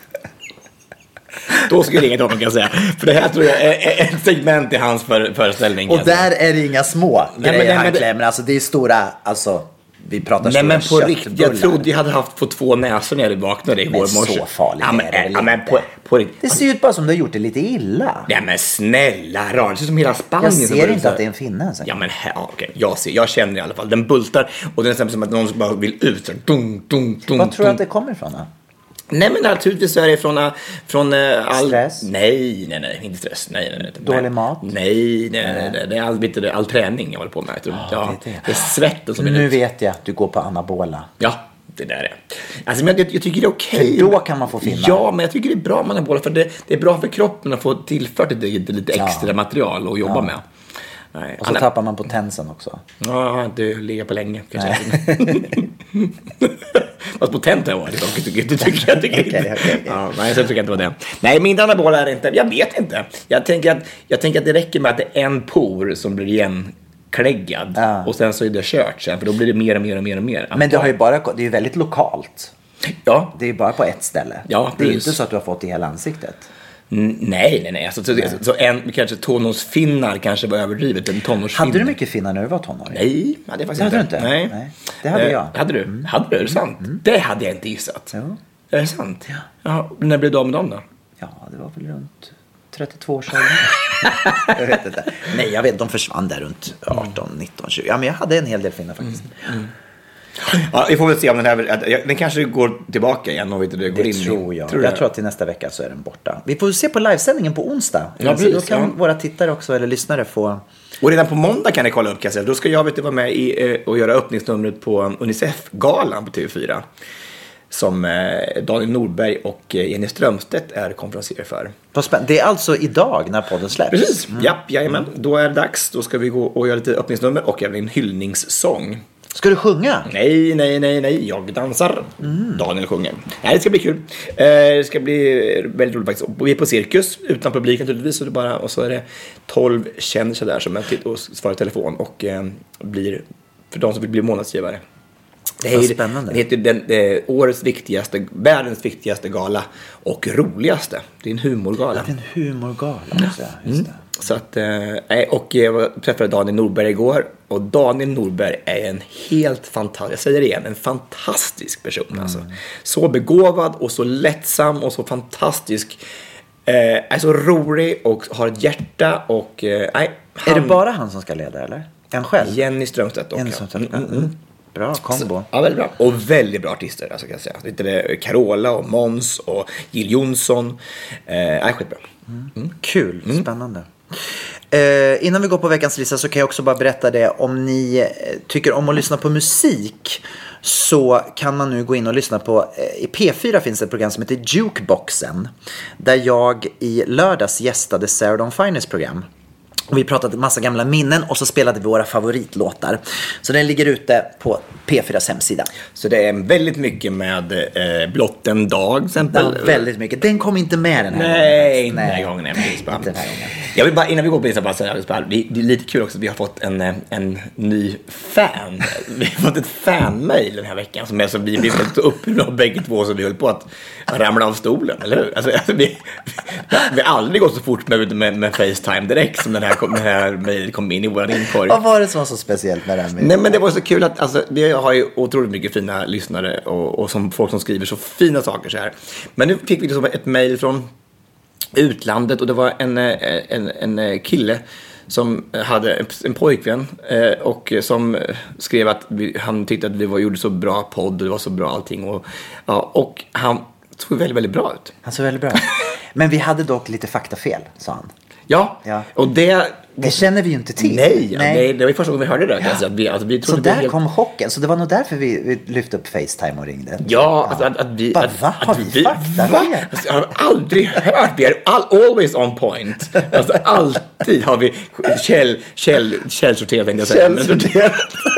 Då skulle inget om man kan säga. För det här tror jag är ett segment i hans föreställning. Och alltså, där är det inga små grejer han klämmer. Alltså det är stora, alltså vi pratar stora. Nej, men på riktigt, jag trodde jag hade fått 2 näsor när jag vaknade igår morse. Men så farligt men på riktigt. Det ser ut bara som du har gjort det lite illa. Nej men snälla, det ser som hela Spanien. Jag ser inte att det är en finne. Alltså. Ja men okej. Jag känner i alla fall. Den bultar och den är som att någon bara vill ut. Så vad tror du att det kommer ifrån då? Nej, men naturligtvis är det från all stress? Nej, inte stress. Nej. Dålig mat? Nej. Det är all träning jag håller på med. Det är svetten som är nu vet jag att du går på anabola. Ja, det där är. Alltså, men jag tycker det är okej. För då kan man få finna. Ja, men jag tycker det är bra med anabola, för det är bra för kroppen att få tillfört lite extra material att jobba med. Nej. Och så tappar man potensen också. Ja, det ligger på länge kanske. Fast potent har jag varit. Du tycker jag tycker inte. Ja, nej, så tycker jag inte var det. Nej, min anabola är inte. Jag vet inte. Jag tänker att det räcker med att det är en por som blir igenkläggad. Och sen så är det kört sen. För då blir det mer och mer. Men det är ju väldigt lokalt. Ja. Det är bara på ett ställe. Ja, det är inte så att du har fått i hela ansiktet. Nej. Så kanske tonårsfinnar kanske var överdrivet. En tonårsfinnar. Hade du mycket finnar när du var tonåring? Nej, det hade faktiskt inte. Nej. Det hade jag. Hade du? Hade du? Är det sant? Det hade jag inte gissat. Jo. Är det sant? Ja. När blev du av med dem då? Ja, det var väl runt 32 års ålder. Jag vet inte. Nej, jag vet, de försvann där runt 18, 19, 20. Ja, men jag hade en hel del fina faktiskt. Ja, vi får väl se om den kanske går tillbaka igen och det går in. Tror jag. Jag tror att till nästa vecka så är den borta. Vi får se på livesändningen på onsdag. Ja, så då kan våra tittare också, eller lyssnare, få... Och redan på måndag kan ni kolla upp, kan jag säga. Då ska jag vara med och göra öppningsnumret på UNICEF-galan på TV4. Som Daniel Norberg och Jenny Strömstedt är konferenser för. Det är alltså idag när podden släpps? Precis, jajamän. Då är det dags. Då ska vi gå och göra lite öppningsnummer och även en hyllningssång. Ska du sjunga? Nej. Jag dansar. Daniel sjunger. Nej, det ska bli kul. Det ska bli väldigt roligt faktiskt. Vi är på Cirkus, utan publik naturligtvis. Och så är det 12 kändisar där som och svarar i telefon. Och blir, för de som vill bli månadsgivare. Det är spännande. Det heter årets viktigaste, världens viktigaste gala och roligaste. Det är en humorgala. Ja, det är en humorgala. Just det. Så att, och jag träffade Daniel Norberg igår. Och Daniel Norberg är en helt fantastisk, jag säger det igen, en fantastisk person. Alltså. Så begåvad och så lättsam och så fantastisk. Är så rolig och har ett hjärta. Och, är det bara han som ska leda, eller? En själv? Jenny Strömstedt. Bra kombo. Ja, väldigt bra. Och väldigt bra artister, alltså, kan jag säga. Det är Carola och Måns och Jill Johnson. Skitbra. Kul, spännande. Innan vi går på veckans lista så kan jag också bara berätta det. Om ni tycker om att lyssna på musik så kan man nu gå in och lyssna på, i P4 finns ett program som heter Jukeboxen, där jag i lördags gästade Sarah Dawn Finers program. Och vi pratade massa gamla minnen och så spelade vi våra favoritlåtar. Så den ligger ute på P4s hemsida. Så det är väldigt mycket med Blott en dag, exempel. Ja, väldigt mycket. Den kom inte med den här gången. Nej, inte den här gången. Inte den här gången. Jag vill bara, innan vi går på lista, bara säga att det är lite kul också att vi har fått en ny fan. Vi har fått ett fan-mail den här veckan som är så vi blev lite upprörda av bägge två, så vi höll på att ramla av stolen, eller hur? Alltså, vi har aldrig gått så fort med FaceTime direkt som den här mejlet kom in i vår inkorg. Vad var det som var så speciellt med den? Nej, men det var så kul att alltså, vi har ju otroligt mycket fina lyssnare och som folk som skriver så fina saker så här. Men nu fick vi liksom ett mejl från utlandet och det var en kille som hade en pojkvän och som skrev att han tyckte att vi gjorde så bra podd och det var så bra allting och han såg väldigt, väldigt bra ut. Han såg väldigt bra ut. Men vi hade dock lite faktafel, sa han. Ja. Och det känner vi ju inte till. Nej, det var första gången vi hörde det. Ja. Alltså, vi så där kom chocken. Så det var nog därför vi lyfte upp FaceTime och ringde. Ja, alltså, att vi... Har vi fakta? Jag har aldrig hört. Vi är always on point. Alltså, alltid har vi källsorterat, tänkte jag säga. Källsorterat.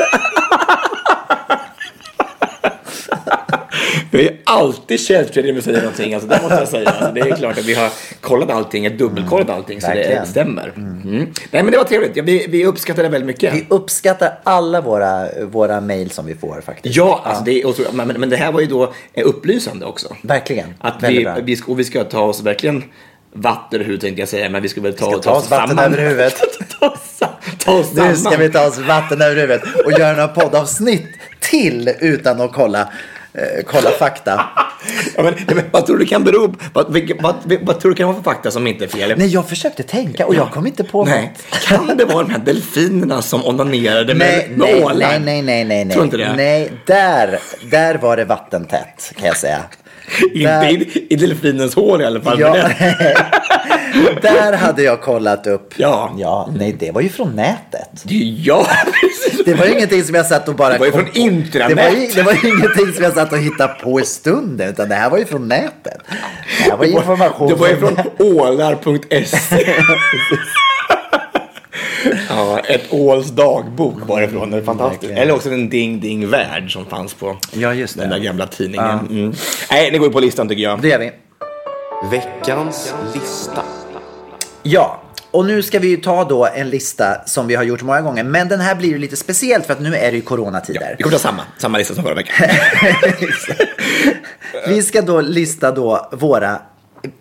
Vi är alltid källsorterade när vi säger någonting. Alltså, det måste jag säga. Alltså, det är klart att vi har kollat allting, dubbelkollat allting, så det stämmer. Nej, men det var trevligt. Vi uppskattar det väldigt mycket. Vi uppskattar alla våra mejl som vi får faktiskt. Ja, alltså, men det här var ju då upplysande också. Verkligen. Att vi ska ta oss verkligen vatten över huvudet, tänkte jag säga. Men vi ska väl ta oss vatten över huvudet. Nu ska vi ta oss vatten över huvudet och göra några poddavsnitt till utan att kolla fakta. Ja, men vad tror du kan bero på? Vad tror du kan vara för fakta som inte är fel? Nej, jag försökte tänka och jag kom inte på något. Kan det vara de här delfinerna som onanerade med ålar? Nej. Tror inte det? Nej, där var det vattentätt, kan jag säga. Inte i delfinens hår i alla fall. Ja, där hade jag kollat upp. Ja. Nej, det var ju från nätet. Ja, det var ju ingenting som jag satt och bara... Det var ju från internet. Det var ju ingenting som jag satt och hittade på i stunden, utan det här var ju från nätet. Det här var information. Det var ju från ålar.se. Ja, ett åls dagbok var det från. Det är fantastiskt. Eller också en Ding Värld som fanns på den där gamla tidningen. Nej, det går på listan tycker jag. Det gör vi. Veckans lista. Ja, och nu ska vi ju ta då en lista som vi har gjort många gånger. Men den här blir ju lite speciellt för att nu är det ju coronatider. Ja, vi kommer ta samma lista som förra veckan. Vi ska då lista då våra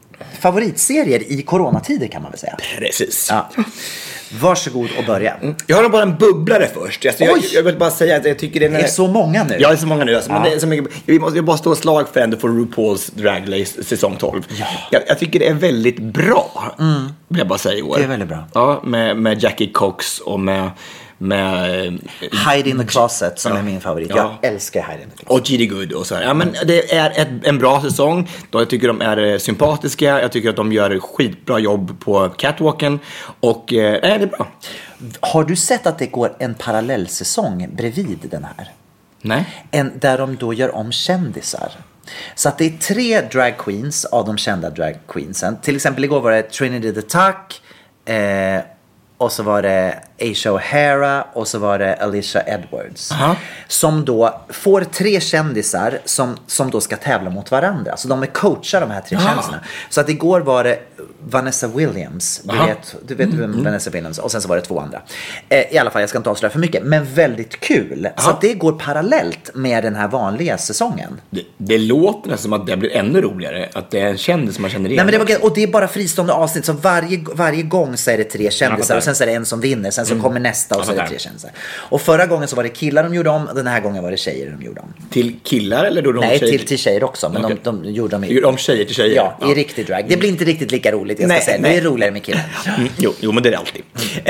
favoritserier i coronatider kan man väl säga. Precis. Ja. Varsågod och börja. Jag har bara en bubblare först. Jag vill bara säga att jag tycker det är så många nu. Ja, det är så många nu. Alltså, men det är så mycket. Vi måste bara stå slag för ändå för RuPaul's Drag Race säsong 12. Ja. Jag tycker det är väldigt bra. Vill jag bara säga i år. Det är väldigt bra. Ja, med Jackie Cox och med Hide in the Closet som är min favorit. Jag älskar Hide in the Closet. Och G.D. Good och så här. Ja, men det är en bra säsong. Jag tycker de är sympatiska. Jag tycker att de gör skitbra jobb på catwalken. Och det är bra. Har du sett att det går en parallellsäsong bredvid den här? Nej. Där de då gör om kändisar. Så att det är 3 drag queens av de kända drag queensen. Till exempel igår var det Trinity the Tuck, och så var det Aisha O'Hara och så var det Alicia Edwards. Som då får 3 kändisar som då ska tävla mot varandra. Så de är coachar, de här 3 kändisarna. Så att igår var det Vanessa Williams. Du vet vem Vanessa Williams. Och sen så var det 2 andra. I alla fall, jag ska inte avslöja för mycket. Men väldigt kul. Så att det går parallellt med den här vanliga säsongen. Det låter nästan som att det blir ännu roligare. Att det är en kändis som man känner igen. Nej, men och det är bara fristående avsnitt. Så varje gång så är det 3 kändisar. Och sen så är det en som vinner. Sen så kommer nästa och så är det 3 kändisar. Och förra gången så var det killar de gjorde om. Och den här gången var det tjejer de gjorde om. Till killar eller då de Nej, tjejer? till tjejer också. Men de gjorde om tjejer till tjejer? Ja, i riktig drag. Det blir inte riktigt lika roligt, jag ska säga. Det är roligare med killar. Jo, men det är det alltid.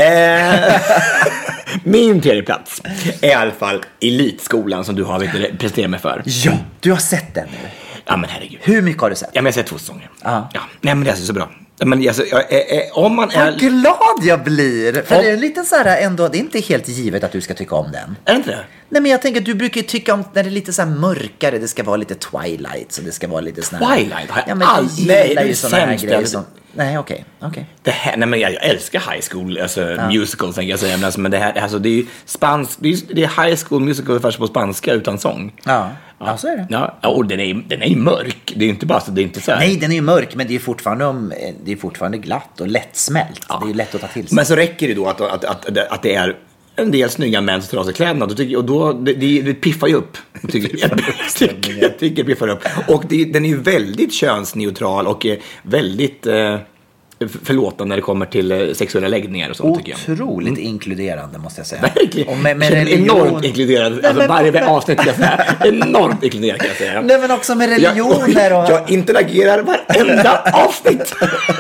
Min 3:e plats är i alla fall Elitskolan som du har presterat mig för. Ja, du har sett den nu. Ja, men herregud. Hur mycket har du sett? Ja, men jag har sett 2 säsonger. Ja. Nej, men det är så bra. Men alltså, om man är... Vad glad jag blir. För det är lite så här ändå, det är inte helt givet att du ska tycka om den. Är det inte det? Nej, men jag tänker att du brukar ju tycka om när det är lite så här mörkare. Det ska vara lite Twilight, så det ska vara lite sån här... Twilight? Ja, men jag gillar ju såna här grejer som... Nej, okej. Nej, men jag älskar high school, alltså musicals, tänker jag säga. Men det här, alltså, det är ju det är high school musical först på spanska utan sång. Ja, så är det. Ja, och den är ju mörk. Det är inte bara så, det är inte så här. Nej, den är ju mörk, men det är fortfarande glatt och lättsmält. Ja. Det är ju lätt att ta till sig. Men så räcker det då att det är en del snygga män som tar sig kläderna. Och då det piffar ju upp. Jag tycker det piffar upp. Och den är ju väldigt könsneutral och väldigt förlåtande när det kommer till sexuella läggningar och sånt, tycker jag. Otroligt inkluderande, måste jag säga. Verkligen. Och med religion... Enormt inkluderande. Alltså varje avsnitt kan jag säga. Enormt inkluderande, kan jag säga. Nej, men också med religioner och... Jag interagerar varenda avsnitt.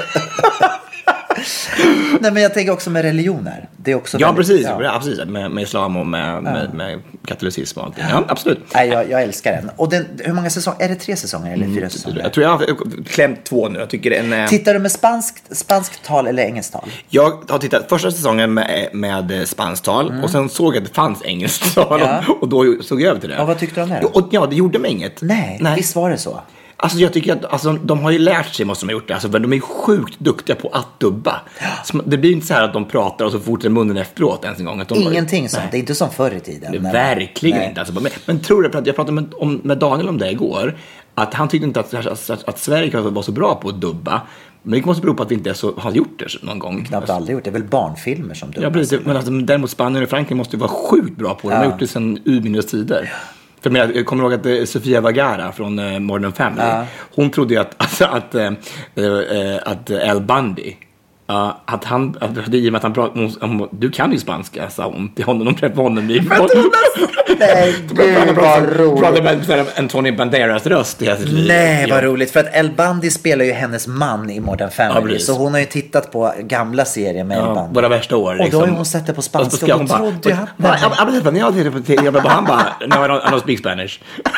Nej, men jag tänker också med religioner. Det är också precis. Ja, precis. Med islam och med katolicism och allting. Ja, absolut. Nej, jag älskar den. Och hur många säsonger? Är det 3 säsonger eller 4 säsonger? Jag tror jag har klämt 2 nu. Jag tycker den... Tittar du med spanskt tal eller engelskt tal? Jag har tittat första säsongen med spanskt tal. Och sen såg jag att det fanns engelskt tal. Och då såg jag över till det. Och vad tyckte du om det? Ja, det gjorde mig inget. Nej, visst var det så? Alltså jag tycker att de har ju lärt sig vad som har gjort det. Alltså, de är sjukt duktiga på att dubba. Så det blir inte så här att de pratar och så fortsätter munnen efteråt ens en gång. Att ingenting sånt. Det är inte som förr i tiden. Det är verkligen inte. Alltså, men tror du, jag pratade med Daniel om det igår. Att han tyckte inte att Sverige var så bra på att dubba. Men det måste bero på att vi inte har gjort det någon gång. Knappt aldrig gjort det. Det är väl barnfilmer som dubbas. Ja, precis. Men alltså, däremot Spanien och Frankrike måste ju vara sjukt bra på det. De har gjort det sedan urminnes tider. För jag kommer ihåg att Sofia Vergara från Modern Family, hon trodde ju att Al Bundy, att han, i och med att han pratade, du kan ju spanska, sa hon till honom, de träffade honom i... Nej, gud vad roligt. Pratade med Antonio Banderas röst i sitt liv. Nej, vad roligt. För att Al Bundy spelar ju hennes man i Modern Family. Så hon har ju tittat på gamla serier med Al Bundy. Våra värsta år. Och då har hon sett det på spanska. Och hon trodde ju I don't speak Spanish.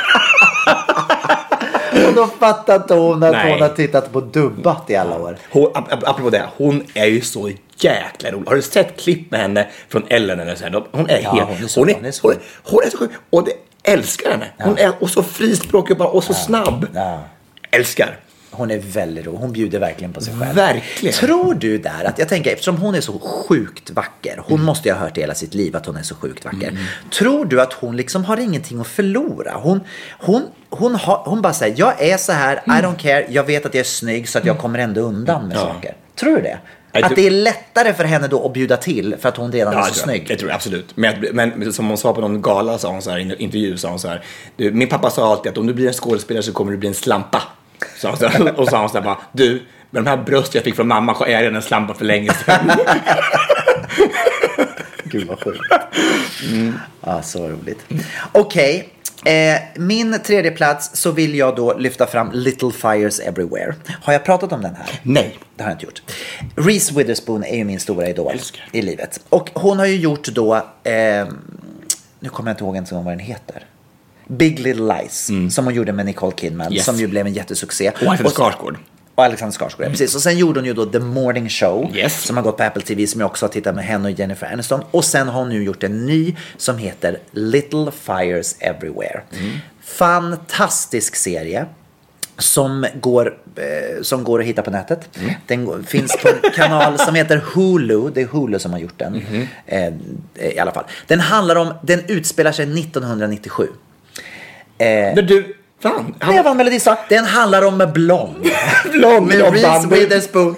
Och då fattat hon att hon har tittat på dubbat i alla år. Apropå det, hon är ju så jäkla rolig. Har du sett klipp med henne från Ellen eller så här? Hon är hon är så sjuk. Och det älskar henne. Hon är och så frispråkig och så snabb. Älskar. Hon är väldigt rolig. Hon bjuder verkligen på sig själv. Verkligen. Tror du där att, jag tänker, eftersom hon är så sjukt vacker, hon måste ju ha hört i hela sitt liv att hon är så sjukt vacker. Tror du att hon liksom har ingenting att förlora? Hon bara säger, jag är så här, I don't care, jag vet att jag är snygg så att jag kommer ändå undan med saker. Tror du det? Att det är lättare för henne då att bjuda till för att hon redan är så snygg? Det tror jag absolut. Men som hon sa på någon gala, sa hon så här, intervju sa hon så här, min pappa sa alltid att om du blir en skådespelare så kommer du bli en slampa. Och sa hon så här bara, du, med de här bröst jag fick från mamma är jag redan en slampa för länge sedan. Gud vad sjukt. Ja, så roligt. Okej. Min tredje plats så vill jag då lyfta fram Little Fires Everywhere. Har jag pratat om den här? Nej. Det har jag inte gjort. Reese Witherspoon är ju min stora idol i livet. Och hon har ju gjort då, nu kommer jag inte ihåg ens vad den heter. Big Little Lies, som hon gjorde med Nicole Kidman, som ju blev en jättesuccé. Och Alexander Skarsgård, precis. Och sen gjorde hon ju då The Morning Show, som har gått på Apple TV, som jag också har tittat med henne och Jennifer Aniston. Och sen har hon nu gjort en ny som heter Little Fires Everywhere. Fantastisk serie som går att hitta på nätet. Den finns på en kanal som heter Hulu. Det är Hulu som har gjort den. I alla fall. Den utspelar sig 1997. Men du... Fan, det var en melodisa. Den handlar om Blond. Blond med Reese Witherspoon.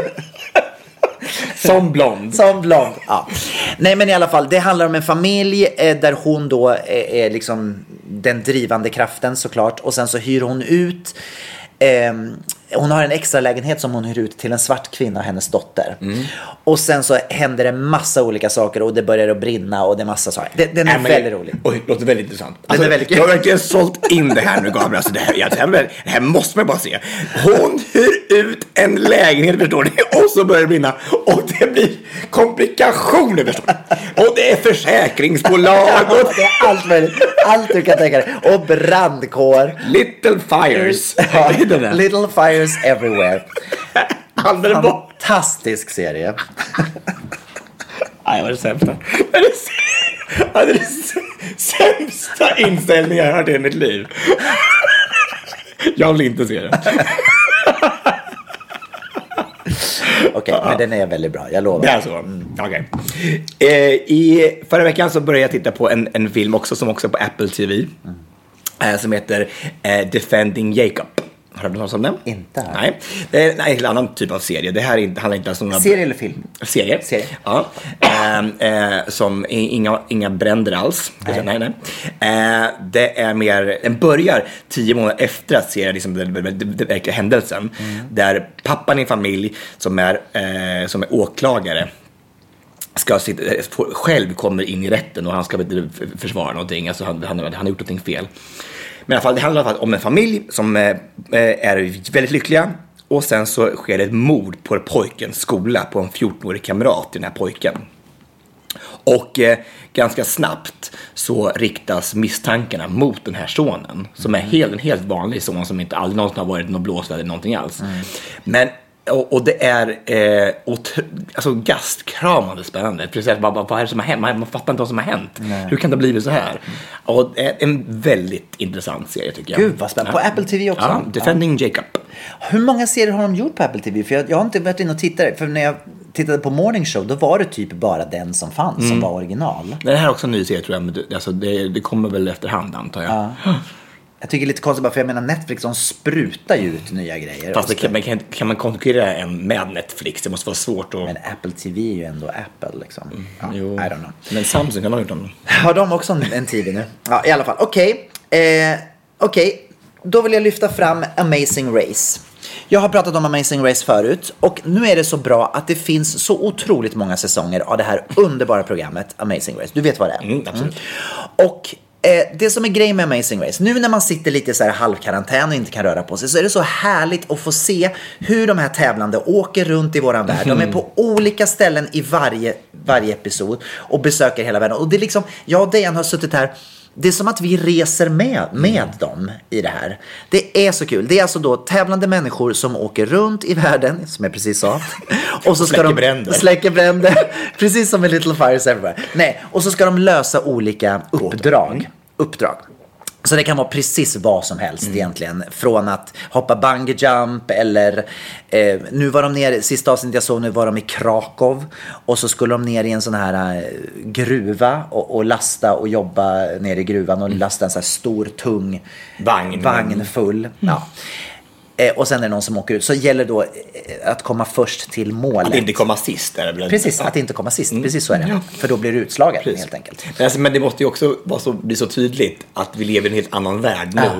Som blond. Ja. Nej, men i alla fall, det handlar om en familj där hon då är liksom den drivande kraften såklart. Och sen så hyr hon ut... hon har en extra lägenhet som hon hyr ut till en svart kvinna och hennes dotter. Och sen så händer det massa olika saker och det börjar att brinna och det är massa saker. Den är väldigt rolig. Oj, det låter väldigt intressant. Alltså, är väldigt jag har verkligen sålt in det här nu, Gabriel. Alltså, det här måste man bara se. Hon hyr ut en lägenhet, förstår ni? Och så börjar det brinna. Och det blir komplikationer, förstår ni? Och det är försäkringsbolag. Och det är allt möjligt. Allt du kan tänka dig. Och brandkår. Little Fires. Ja, Little Fires Everywhere. Fantastisk serie. Nej, vad är det sämsta? Det är det sämsta inställningen jag har hört i mitt liv. Jag vill inte se det. Okej, men den är väldigt bra, jag lovar. Det är så? Okej. I förra veckan så började jag titta på en film också som också är på Apple TV. Som heter Defending Jacob. Har du något om den? Inte. Nej, det är en annan typ av serie. Det här handlar inte om några... Serie eller film? Serie. Ja. Som inga bränder alls. Nej. Det är mer... Den börjar 10 månader efter att serien liksom den verkliga händelsen. Där pappan i en familj som är åklagare själv kommer in i rätten och han ska försvara någonting. Alltså han har gjort någonting fel. Men i alla fall, det handlar om en familj som är väldigt lyckliga. Och sen så sker det ett mord på pojkens skola på en 14-årig kamrat till den här pojken. Och ganska snabbt så riktas misstankarna mot den här sonen. Som är en helt vanlig son som inte aldrig någonsin har varit någon blåsväder eller någonting alls. Men... Och det är alltså gastkramande spännande. Precis, vad är det som har hänt? Man fattar inte vad som har hänt. Nej. Hur kan det bli så här? Och det är en väldigt intressant serie tycker jag. Gud vad spännande. På Apple TV också? Ja, Defending Jacob. Hur många serier har de gjort på Apple TV? För jag har inte varit inne och tittat. För när jag tittade på Morning Show då var det typ bara den som fanns som var original. Det här är också en ny serie tror jag. Men alltså, det kommer väl efterhand antar jag. Ja. Jag tycker det är lite konstigt bara för jag menar Netflix de sprutar ju ut nya grejer. Fast kan man konkurrera en med Netflix? Det måste vara svårt att... Men Apple TV är ju ändå Apple liksom. Ja, I don't know. Men Samsung kan ha gjort dem. Har de också en TV nu? Ja, i alla fall. Okej. Då vill jag lyfta fram Amazing Race. Jag har pratat om Amazing Race förut och nu är det så bra att det finns så otroligt många säsonger av det här underbara programmet Amazing Race. Du vet vad det är? Absolut. Och det som är grejen med Amazing Race, nu när man sitter lite så här halvkarantän och inte kan röra på sig, så är det så härligt att få se hur de här tävlande åker runt i våran värld. De är på olika ställen i varje episod och besöker hela världen. Och det är liksom, jag och Dejan har suttit här. Det är som att vi reser med dem i det här. Det är så kul. Det är alltså då tävlande människor som åker runt i världen, som jag precis sa. Och så ska släcker bränder. Precis som i Little Fires Everywhere. Nej, och så ska de lösa olika uppdrag. Så det kan vara precis vad som helst egentligen. Från att hoppa bungee jump eller nu var de ner, sista avsnittet jag såg, nu var de i Krakow. Och så skulle de ner i en sån här gruva och lasta och jobba ner i gruvan och lasta en sån här stor, tung vagn full. Ja. Och sen är det någon som åker ut. Så gäller då att komma först till målet. Att inte komma sist. Precis, att inte komma sist. Precis så är det. Ja. För då blir det utslaget helt enkelt. Men det måste ju också bli så tydligt att vi lever i en helt annan värld nu.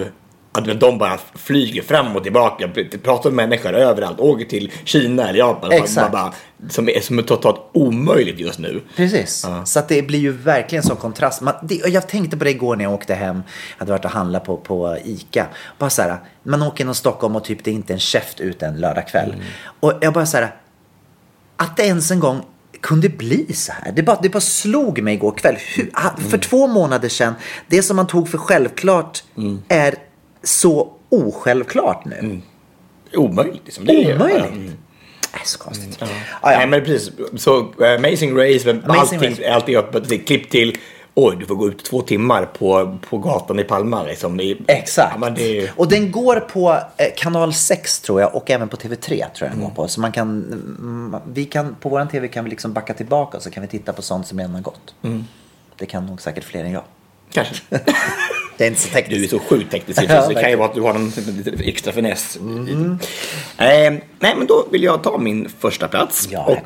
att de bara flyger fram och tillbaka, pratar med människor överallt, åker till Kina eller Japan. Bara, som är totalt omöjligt just nu. Precis, så att det blir ju verkligen sån kontrast. Jag tänkte på det igår när jag åkte hem, hade varit och handla på Ica. Bara så här, man åker in i Stockholm och typ det är inte en käft ut en lördagkväll. Och jag bara så här, att det ens en gång kunde bli så här. Det bara slog mig igår kväll. För 2 månader sedan, det som man tog för självklart är så osjälvklart nu. Omöjligt. Liksom. Omöjligt. Det är så konstigt. Nej, men precis. Så Amazing Race, allting är öppet. Det är klipp till, du får gå ut 2 timmar på gatan i Palma. Liksom. Exakt. Och den går på kanal 6 tror jag, och även på TV3 tror jag den går på. Så vi kan på våran TV kan vi liksom backa tillbaka och så kan vi titta på sånt som redan har gått. Det kan nog säkert fler än jag. Kanske. Det är inte så tekniskt. Du är så sjukt tekniskt. Så det kan ju vara att du har någon extra finess. Nej, men då vill jag ta min första plats.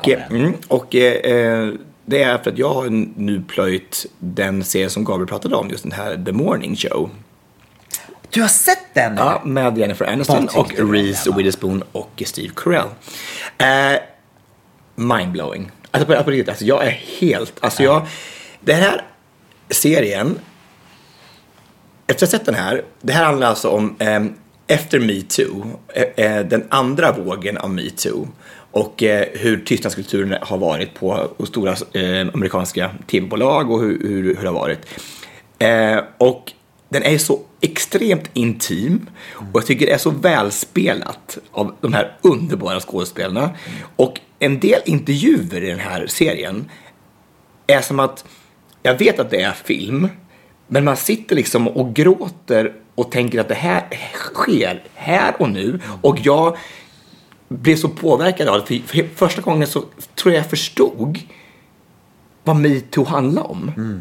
Det är för att jag har nu plöjt den serie som Gabriel pratade om, just den här The Morning Show. Du har sett den? Ja, med Jennifer Aniston och Reese Witherspoon och Steve Carell. Mindblowing. Alltså jag är helt... Den här serien, efter att ha sett den här, det här handlar alltså om efter Me Too, den andra vågen av Me Too, och hur tystnadskulturen har varit på stora amerikanska tv-bolag och hur det har varit. Och den är så extremt intim och jag tycker det är så välspelat av de här underbara skådespelarna. Och en del intervjuer i den här serien är som att jag vet att det är film, men man sitter liksom och gråter och tänker att det här sker här och nu. Och jag blev så påverkad av det. För första gången så tror jag förstod vad MeToo handlar om.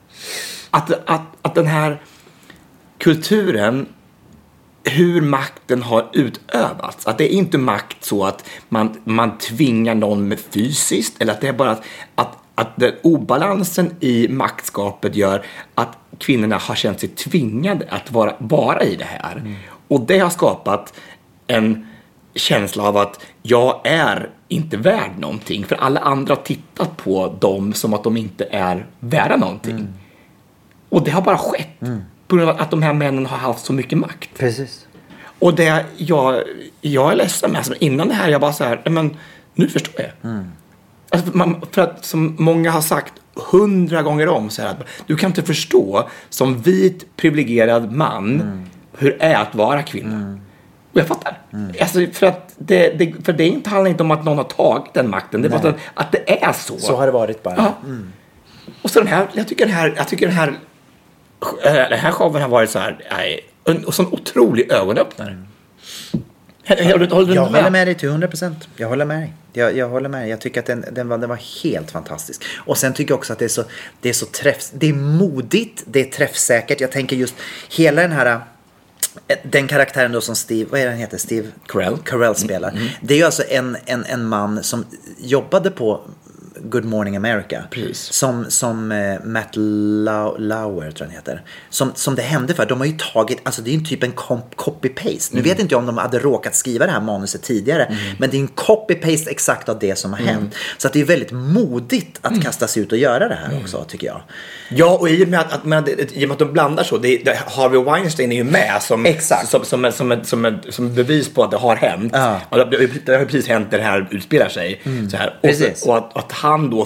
Att den här kulturen, hur makten har utövats. Att det är inte makt så att man tvingar någon med fysiskt, eller att det är bara att den obalansen i maktskapet gör att kvinnorna har känt sig tvingade att vara i det här. Och det har skapat en känsla av att jag är inte värd någonting. För alla andra har tittat på dem som att de inte är värda någonting. Och det har bara skett på grund av att de här männen har haft så mycket makt. Precis. Och det jag är ledsen med. Alltså innan det här, jag bara så här, men nu förstår jag. Alltså för att som många har sagt 100 gånger om så här, att du kan inte förstå som vit privilegierad man hur det är att vara kvinna. Och jag fattar. Alltså för att det inte handlar inte om att någon har tagit den makten. Det är bara att det är så. Så har det varit bara. Ja. Och så jag tycker den här showen har varit så här, och sån otrolig ögonöppnare. Jag håller med dig till 100%. Jag håller med dig. Jag håller med dig. Jag tycker att den var helt fantastisk. Och sen tycker jag också att det är så det är modigt, det är träffsäkert. Jag tänker just hela den här, den karaktären då som Steve, vad är den heter? Steve Carell spelar. Det är ju alltså en man som jobbade på Good Morning America. Precis. Som Matt Lauer tror jag heter. Som det hände för. De har ju tagit, alltså det är en typ en copy-paste. Nu vet inte jag om de hade råkat skriva det här manuset tidigare. Men det är en copy-paste exakt av det som har hänt. Så att det är väldigt modigt att kasta sig ut och göra det här också, tycker jag. Ja, och i och med att de blandar så, Harvey Weinstein är ju med som bevis på att det har hänt. Och det har precis hänt, det här utspelar sig så här. Och att han då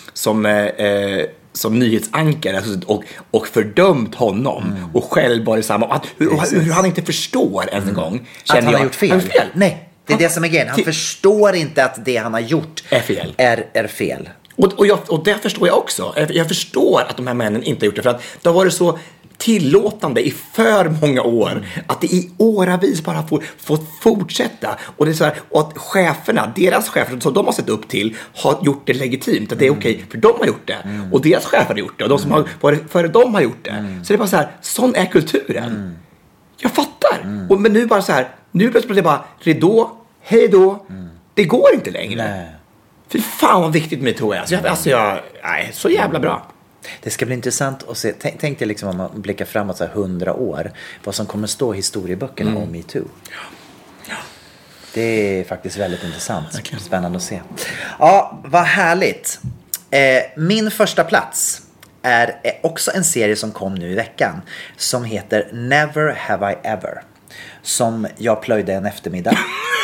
som nyhetsankare och fördömt honom och själv var i samma, hur han inte förstår ens en gång att han har gjort fel. Nej, det är det som är grejen. Han förstår inte att det han har gjort är fel. Och det förstår jag också. Jag förstår att de här männen inte har gjort det, för att det har varit så tillåtande i för många år att det i åravis bara får fortsätta. Och det är så här, och att cheferna, deras chefer som de har sett upp till, har gjort det legitimt, att det är okej, för de har gjort det. Och deras chefer har gjort det, och de som har varit före dem har gjort det. Så det är bara så här, sån är kulturen. Jag fattar. Men nu bara så här, nu plötsligt det bara ridå, hej då. Det går inte längre. Fy fan vad viktigt MeToo är. Nej, så jävla bra. Det ska bli intressant att se. Tänk dig liksom om man blickar framåt så här 100 år. Vad som kommer stå i historieböckerna om MeToo. Ja. Det är faktiskt väldigt intressant. Okay. Spännande att se. Ja, vad härligt. Min första plats är också en serie som kom nu i veckan. Som heter Never Have I Ever. Som jag plöjde en eftermiddag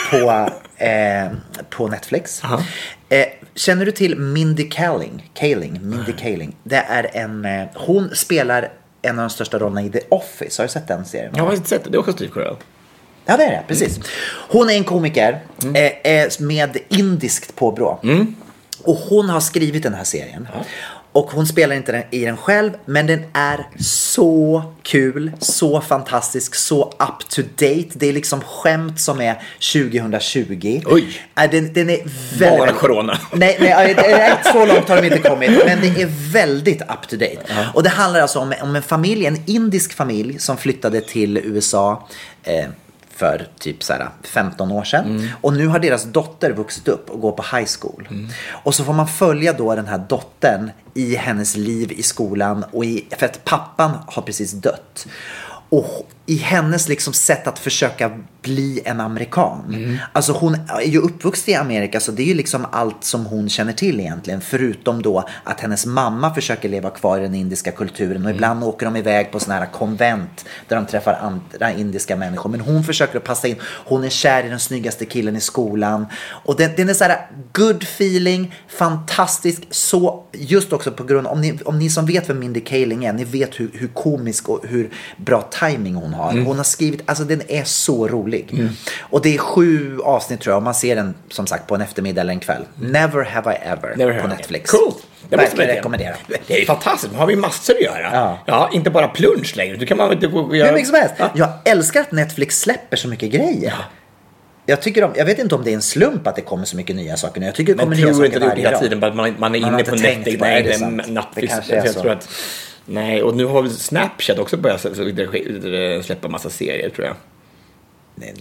på Netflix. Känner du till Mindy Kaling? Mindy Kaling. Det är hon spelar en av de största rollerna i The Office. Har du sett den serien? Jag har inte sett det. Det är också Steve Carell. Ja, det är det. Precis. Hon är en komiker med indiskt påbrå. Och hon har skrivit den här serien. Och hon spelar inte i den själv, men den är så kul, så fantastisk, så up to date. Det är liksom skämt som är 2020. Oj! Den är väldigt... Bara corona. Nej, så långt har de inte kommit. Men det är väldigt up to date. Och det handlar alltså om en familj, en indisk familj som flyttade till USA för typ så här 15 år sedan. Och nu har deras dotter vuxit upp och går på high school. Och så får man följa då den här dottern i hennes liv i skolan. För att pappan har precis dött. Och i hennes liksom sätt att försöka bli en amerikan. Alltså hon är ju uppvuxen i Amerika, så det är ju liksom allt som hon känner till egentligen. Förutom då att hennes mamma försöker leva kvar i den indiska kulturen. Och ibland åker de iväg på såna här konvent där de träffar andra indiska människor. Men hon försöker att passa in. Hon är kär i den snyggaste killen i skolan. Och den är så här good feeling, fantastisk. Så just också på grund om ni som vet vem Mindy Kaling är, ni vet hur komisk och hur bra timing hon har. Hon har skrivit, alltså den är så rolig. Och det är 7 avsnitt tror jag. Och man ser den som sagt på en eftermiddag eller en kväll. Never Have I Ever på Netflix. Cool. Det måste jag rekommendera. Det är ju fantastiskt. Nu har vi massor att göra. Ja, inte bara plunch längre. Du kan man inte gå hur mycket som helst. Jag älskar att Netflix släpper så mycket grejer. Jag vet inte om det är en slump att det kommer så mycket nya saker nu. Jag tycker det kommer nya saker varje dag. Tiden, man är inne på Netflix. Nej, det är Netflix. Jag tror att nej, och nu har vi Snapchat också börjat släppa massa serier tror jag. Nej.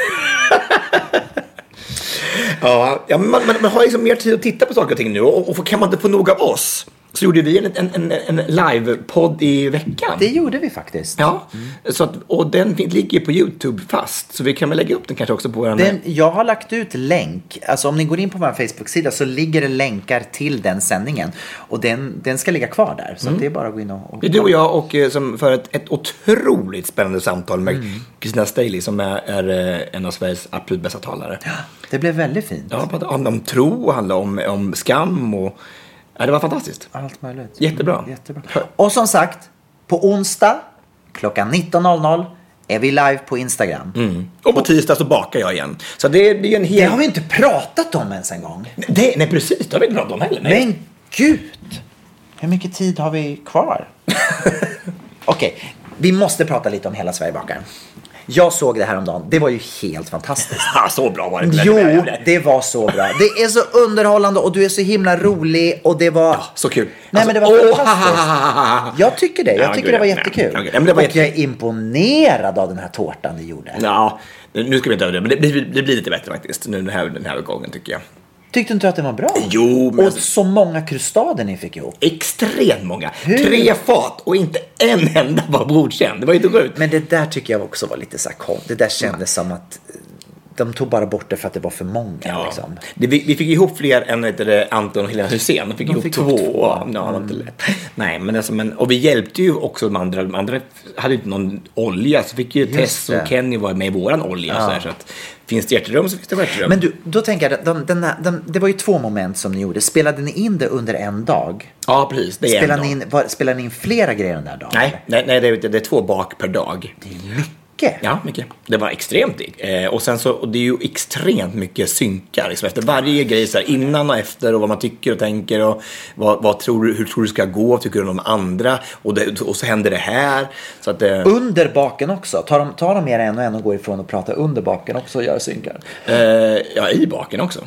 Ja, man har liksom mer tid att titta på saker och ting nu. Och kan man inte få nog av oss, så gjorde vi en live-podd i veckan. Det gjorde vi faktiskt. Ja, så att, och den ligger på YouTube fast. Så vi kan väl lägga upp den kanske också på vår... Jag har lagt ut länk. Alltså om ni går in på vår Facebook-sida så ligger det länkar till den sändningen. Och den ska ligga kvar där. Så det är bara att gå in och... Det är du och jag och som för ett otroligt spännande samtal med Christina Staley som är en av Sveriges absolut bästa talare. Ja, det blev väldigt fint. Ja, det handlar om tro och handlar om skam och... Ja, det var fantastiskt. Allt möjligt. Jättebra. Och som sagt, på onsdag klockan 19.00 är vi live på Instagram. Och på tisdag så bakar jag igen. Så det är en hel... Det har vi inte pratat om ens en gång. Nej, precis. Det har vi inte pratat om heller. Nej. Men gud! Hur mycket tid har vi kvar? Okej, vi måste prata lite om Hela Sverige bakar. Jag såg det här om dagen. Det var ju helt fantastiskt. Så bra var det. Jo, det var så bra. Det är så underhållande och du är så himla rolig. Och det var... så kul. Nej, men det var fantastiskt. Jag tycker det. Jag tycker det var jättekul. Okay. Men det var och jag är imponerad av den här tårtan ni gjorde. Ja, nu ska vi inte över det. Men det blir lite bättre faktiskt. Nu den här gången tycker jag. Tyckte inte att det var bra? Jo, men... Och så många krustader ni fick ihop. Extremt många. 3 fat och inte en enda var godkänd. Det var inte sjukt. Men det där tycker jag också var lite så här Det där kändes som att de tog bara bort det för att det var för många. Ja. Liksom. Vi fick ihop fler än Anton och Helena Hussein. De fick ihop 2. Ja, det var inte lätt. Nej, men alltså, och vi hjälpte ju också de andra. De andra hade inte någon olja. Så fick ju Tess och Kenny vara med i våran olja. Så att finns det hjärterum så finns det hjärterum. Men du, då tänker jag, det var ju 2 moment som ni gjorde. Spelade ni in det under en dag? Ja, precis. Det är spelade ni in flera grejer den där dagen? Nej, det är 2 bak per dag. Det är mycket. Ja, mycket. Det var extremt och sen så, och det är ju extremt mycket synkar liksom, efter varje grej så här, innan och efter och vad man tycker och tänker och vad tror du, hur tror du ska gå, tycker du om de andra och så händer det här så att under baken också, tar de mer en och går ifrån och pratar under baken också och gör synkar? Ja, i baken också.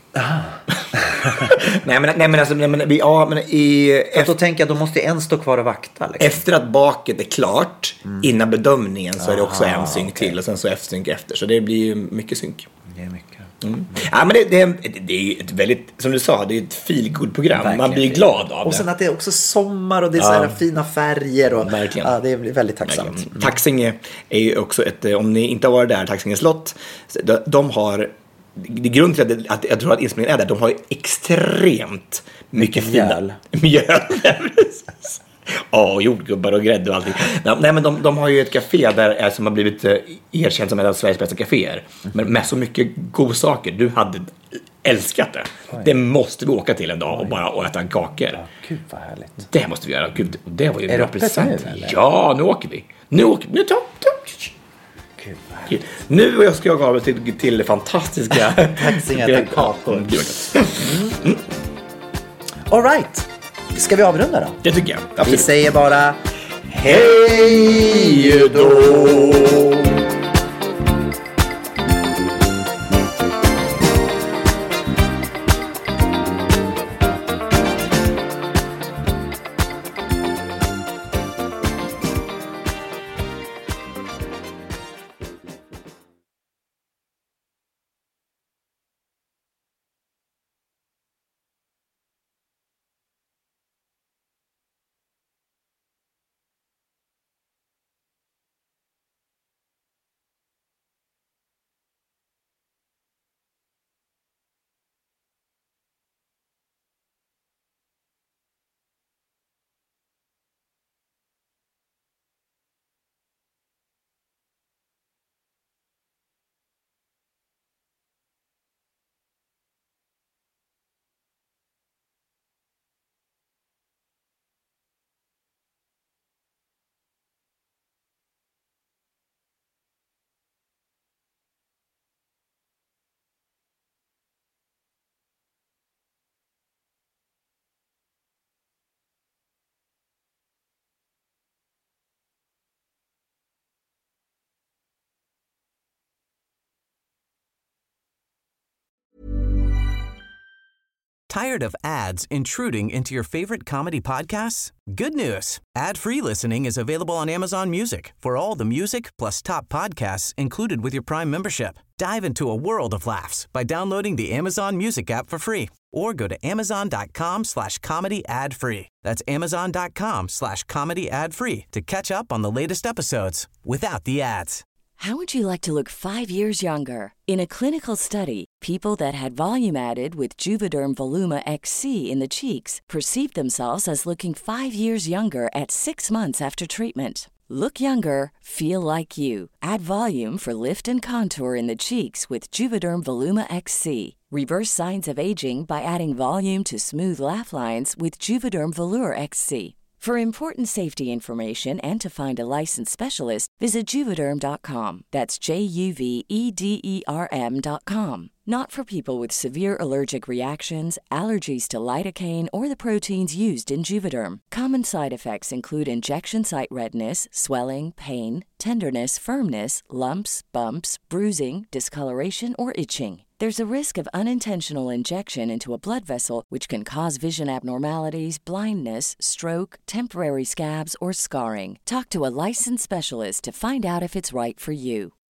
Då tänker jag, då måste en stå kvar och vakta liksom. Efter att baket är klart innan bedömningen så är det också en synk till och sen så eftersynk efter, så det blir ju mycket synk. Det är mycket. Ja, men det är ett väldigt, som du sa, det är ett feelgood-program. Verkligen. Man blir glad av det. Och sen att det är också sommar och det är så här fina färger. Och, verkligen. Ja, det är väldigt tacksamt. Taxinge är ju också ett, om ni inte har varit där, Taxinge slott, de har, det är grunden till att jag tror att inspelningen är där, de har ju extremt mycket mjöl. Mjöl. Ja, jordgubbar och grädde och allting. Nej, men de har ju ett café där som har blivit erkänt som ett av Sveriges bästa kaféer. Men med så mycket godsaker. Du hade älskat det. Oj. Det måste vi åka till en dag och bara äta kakor. Ja, gud vad härligt. Det måste vi göra. Gud, det var ju en är bra det present. Nu, eller? Ja, nu åker vi. Nu ta. Gud, vad härligt. Nu ska jag gå av till det fantastiska Taxinge kakor. All right. Ska vi avrunda då? Det tycker jag. Absolut. Vi säger bara hej då! Tired of ads intruding into your favorite comedy podcasts? Good news. Ad-free listening is available on Amazon Music for all the music plus top podcasts included with your Prime membership. Dive into a world of laughs by downloading the Amazon Music app for free or go to amazon.com/comedy ad-free. That's amazon.com/comedy ad-free to catch up on the latest episodes without the ads. How would you like to look 5 years younger? In a clinical study, people that had volume added with Juvederm Voluma XC in the cheeks perceived themselves as looking 5 years younger at 6 months after treatment. Look younger, feel like you. Add volume for lift and contour in the cheeks with Juvederm Voluma XC. Reverse signs of aging by adding volume to smooth laugh lines with Juvederm Volure XC. For important safety information and to find a licensed specialist, visit Juvederm.com. That's JUVEDERM.com. Not for people with severe allergic reactions, allergies to lidocaine, or the proteins used in Juvederm. Common side effects include injection site redness, swelling, pain, tenderness, firmness, lumps, bumps, bruising, discoloration, or itching. There's a risk of unintentional injection into a blood vessel, which can cause vision abnormalities, blindness, stroke, temporary scabs, or scarring. Talk to a licensed specialist to find out if it's right for you.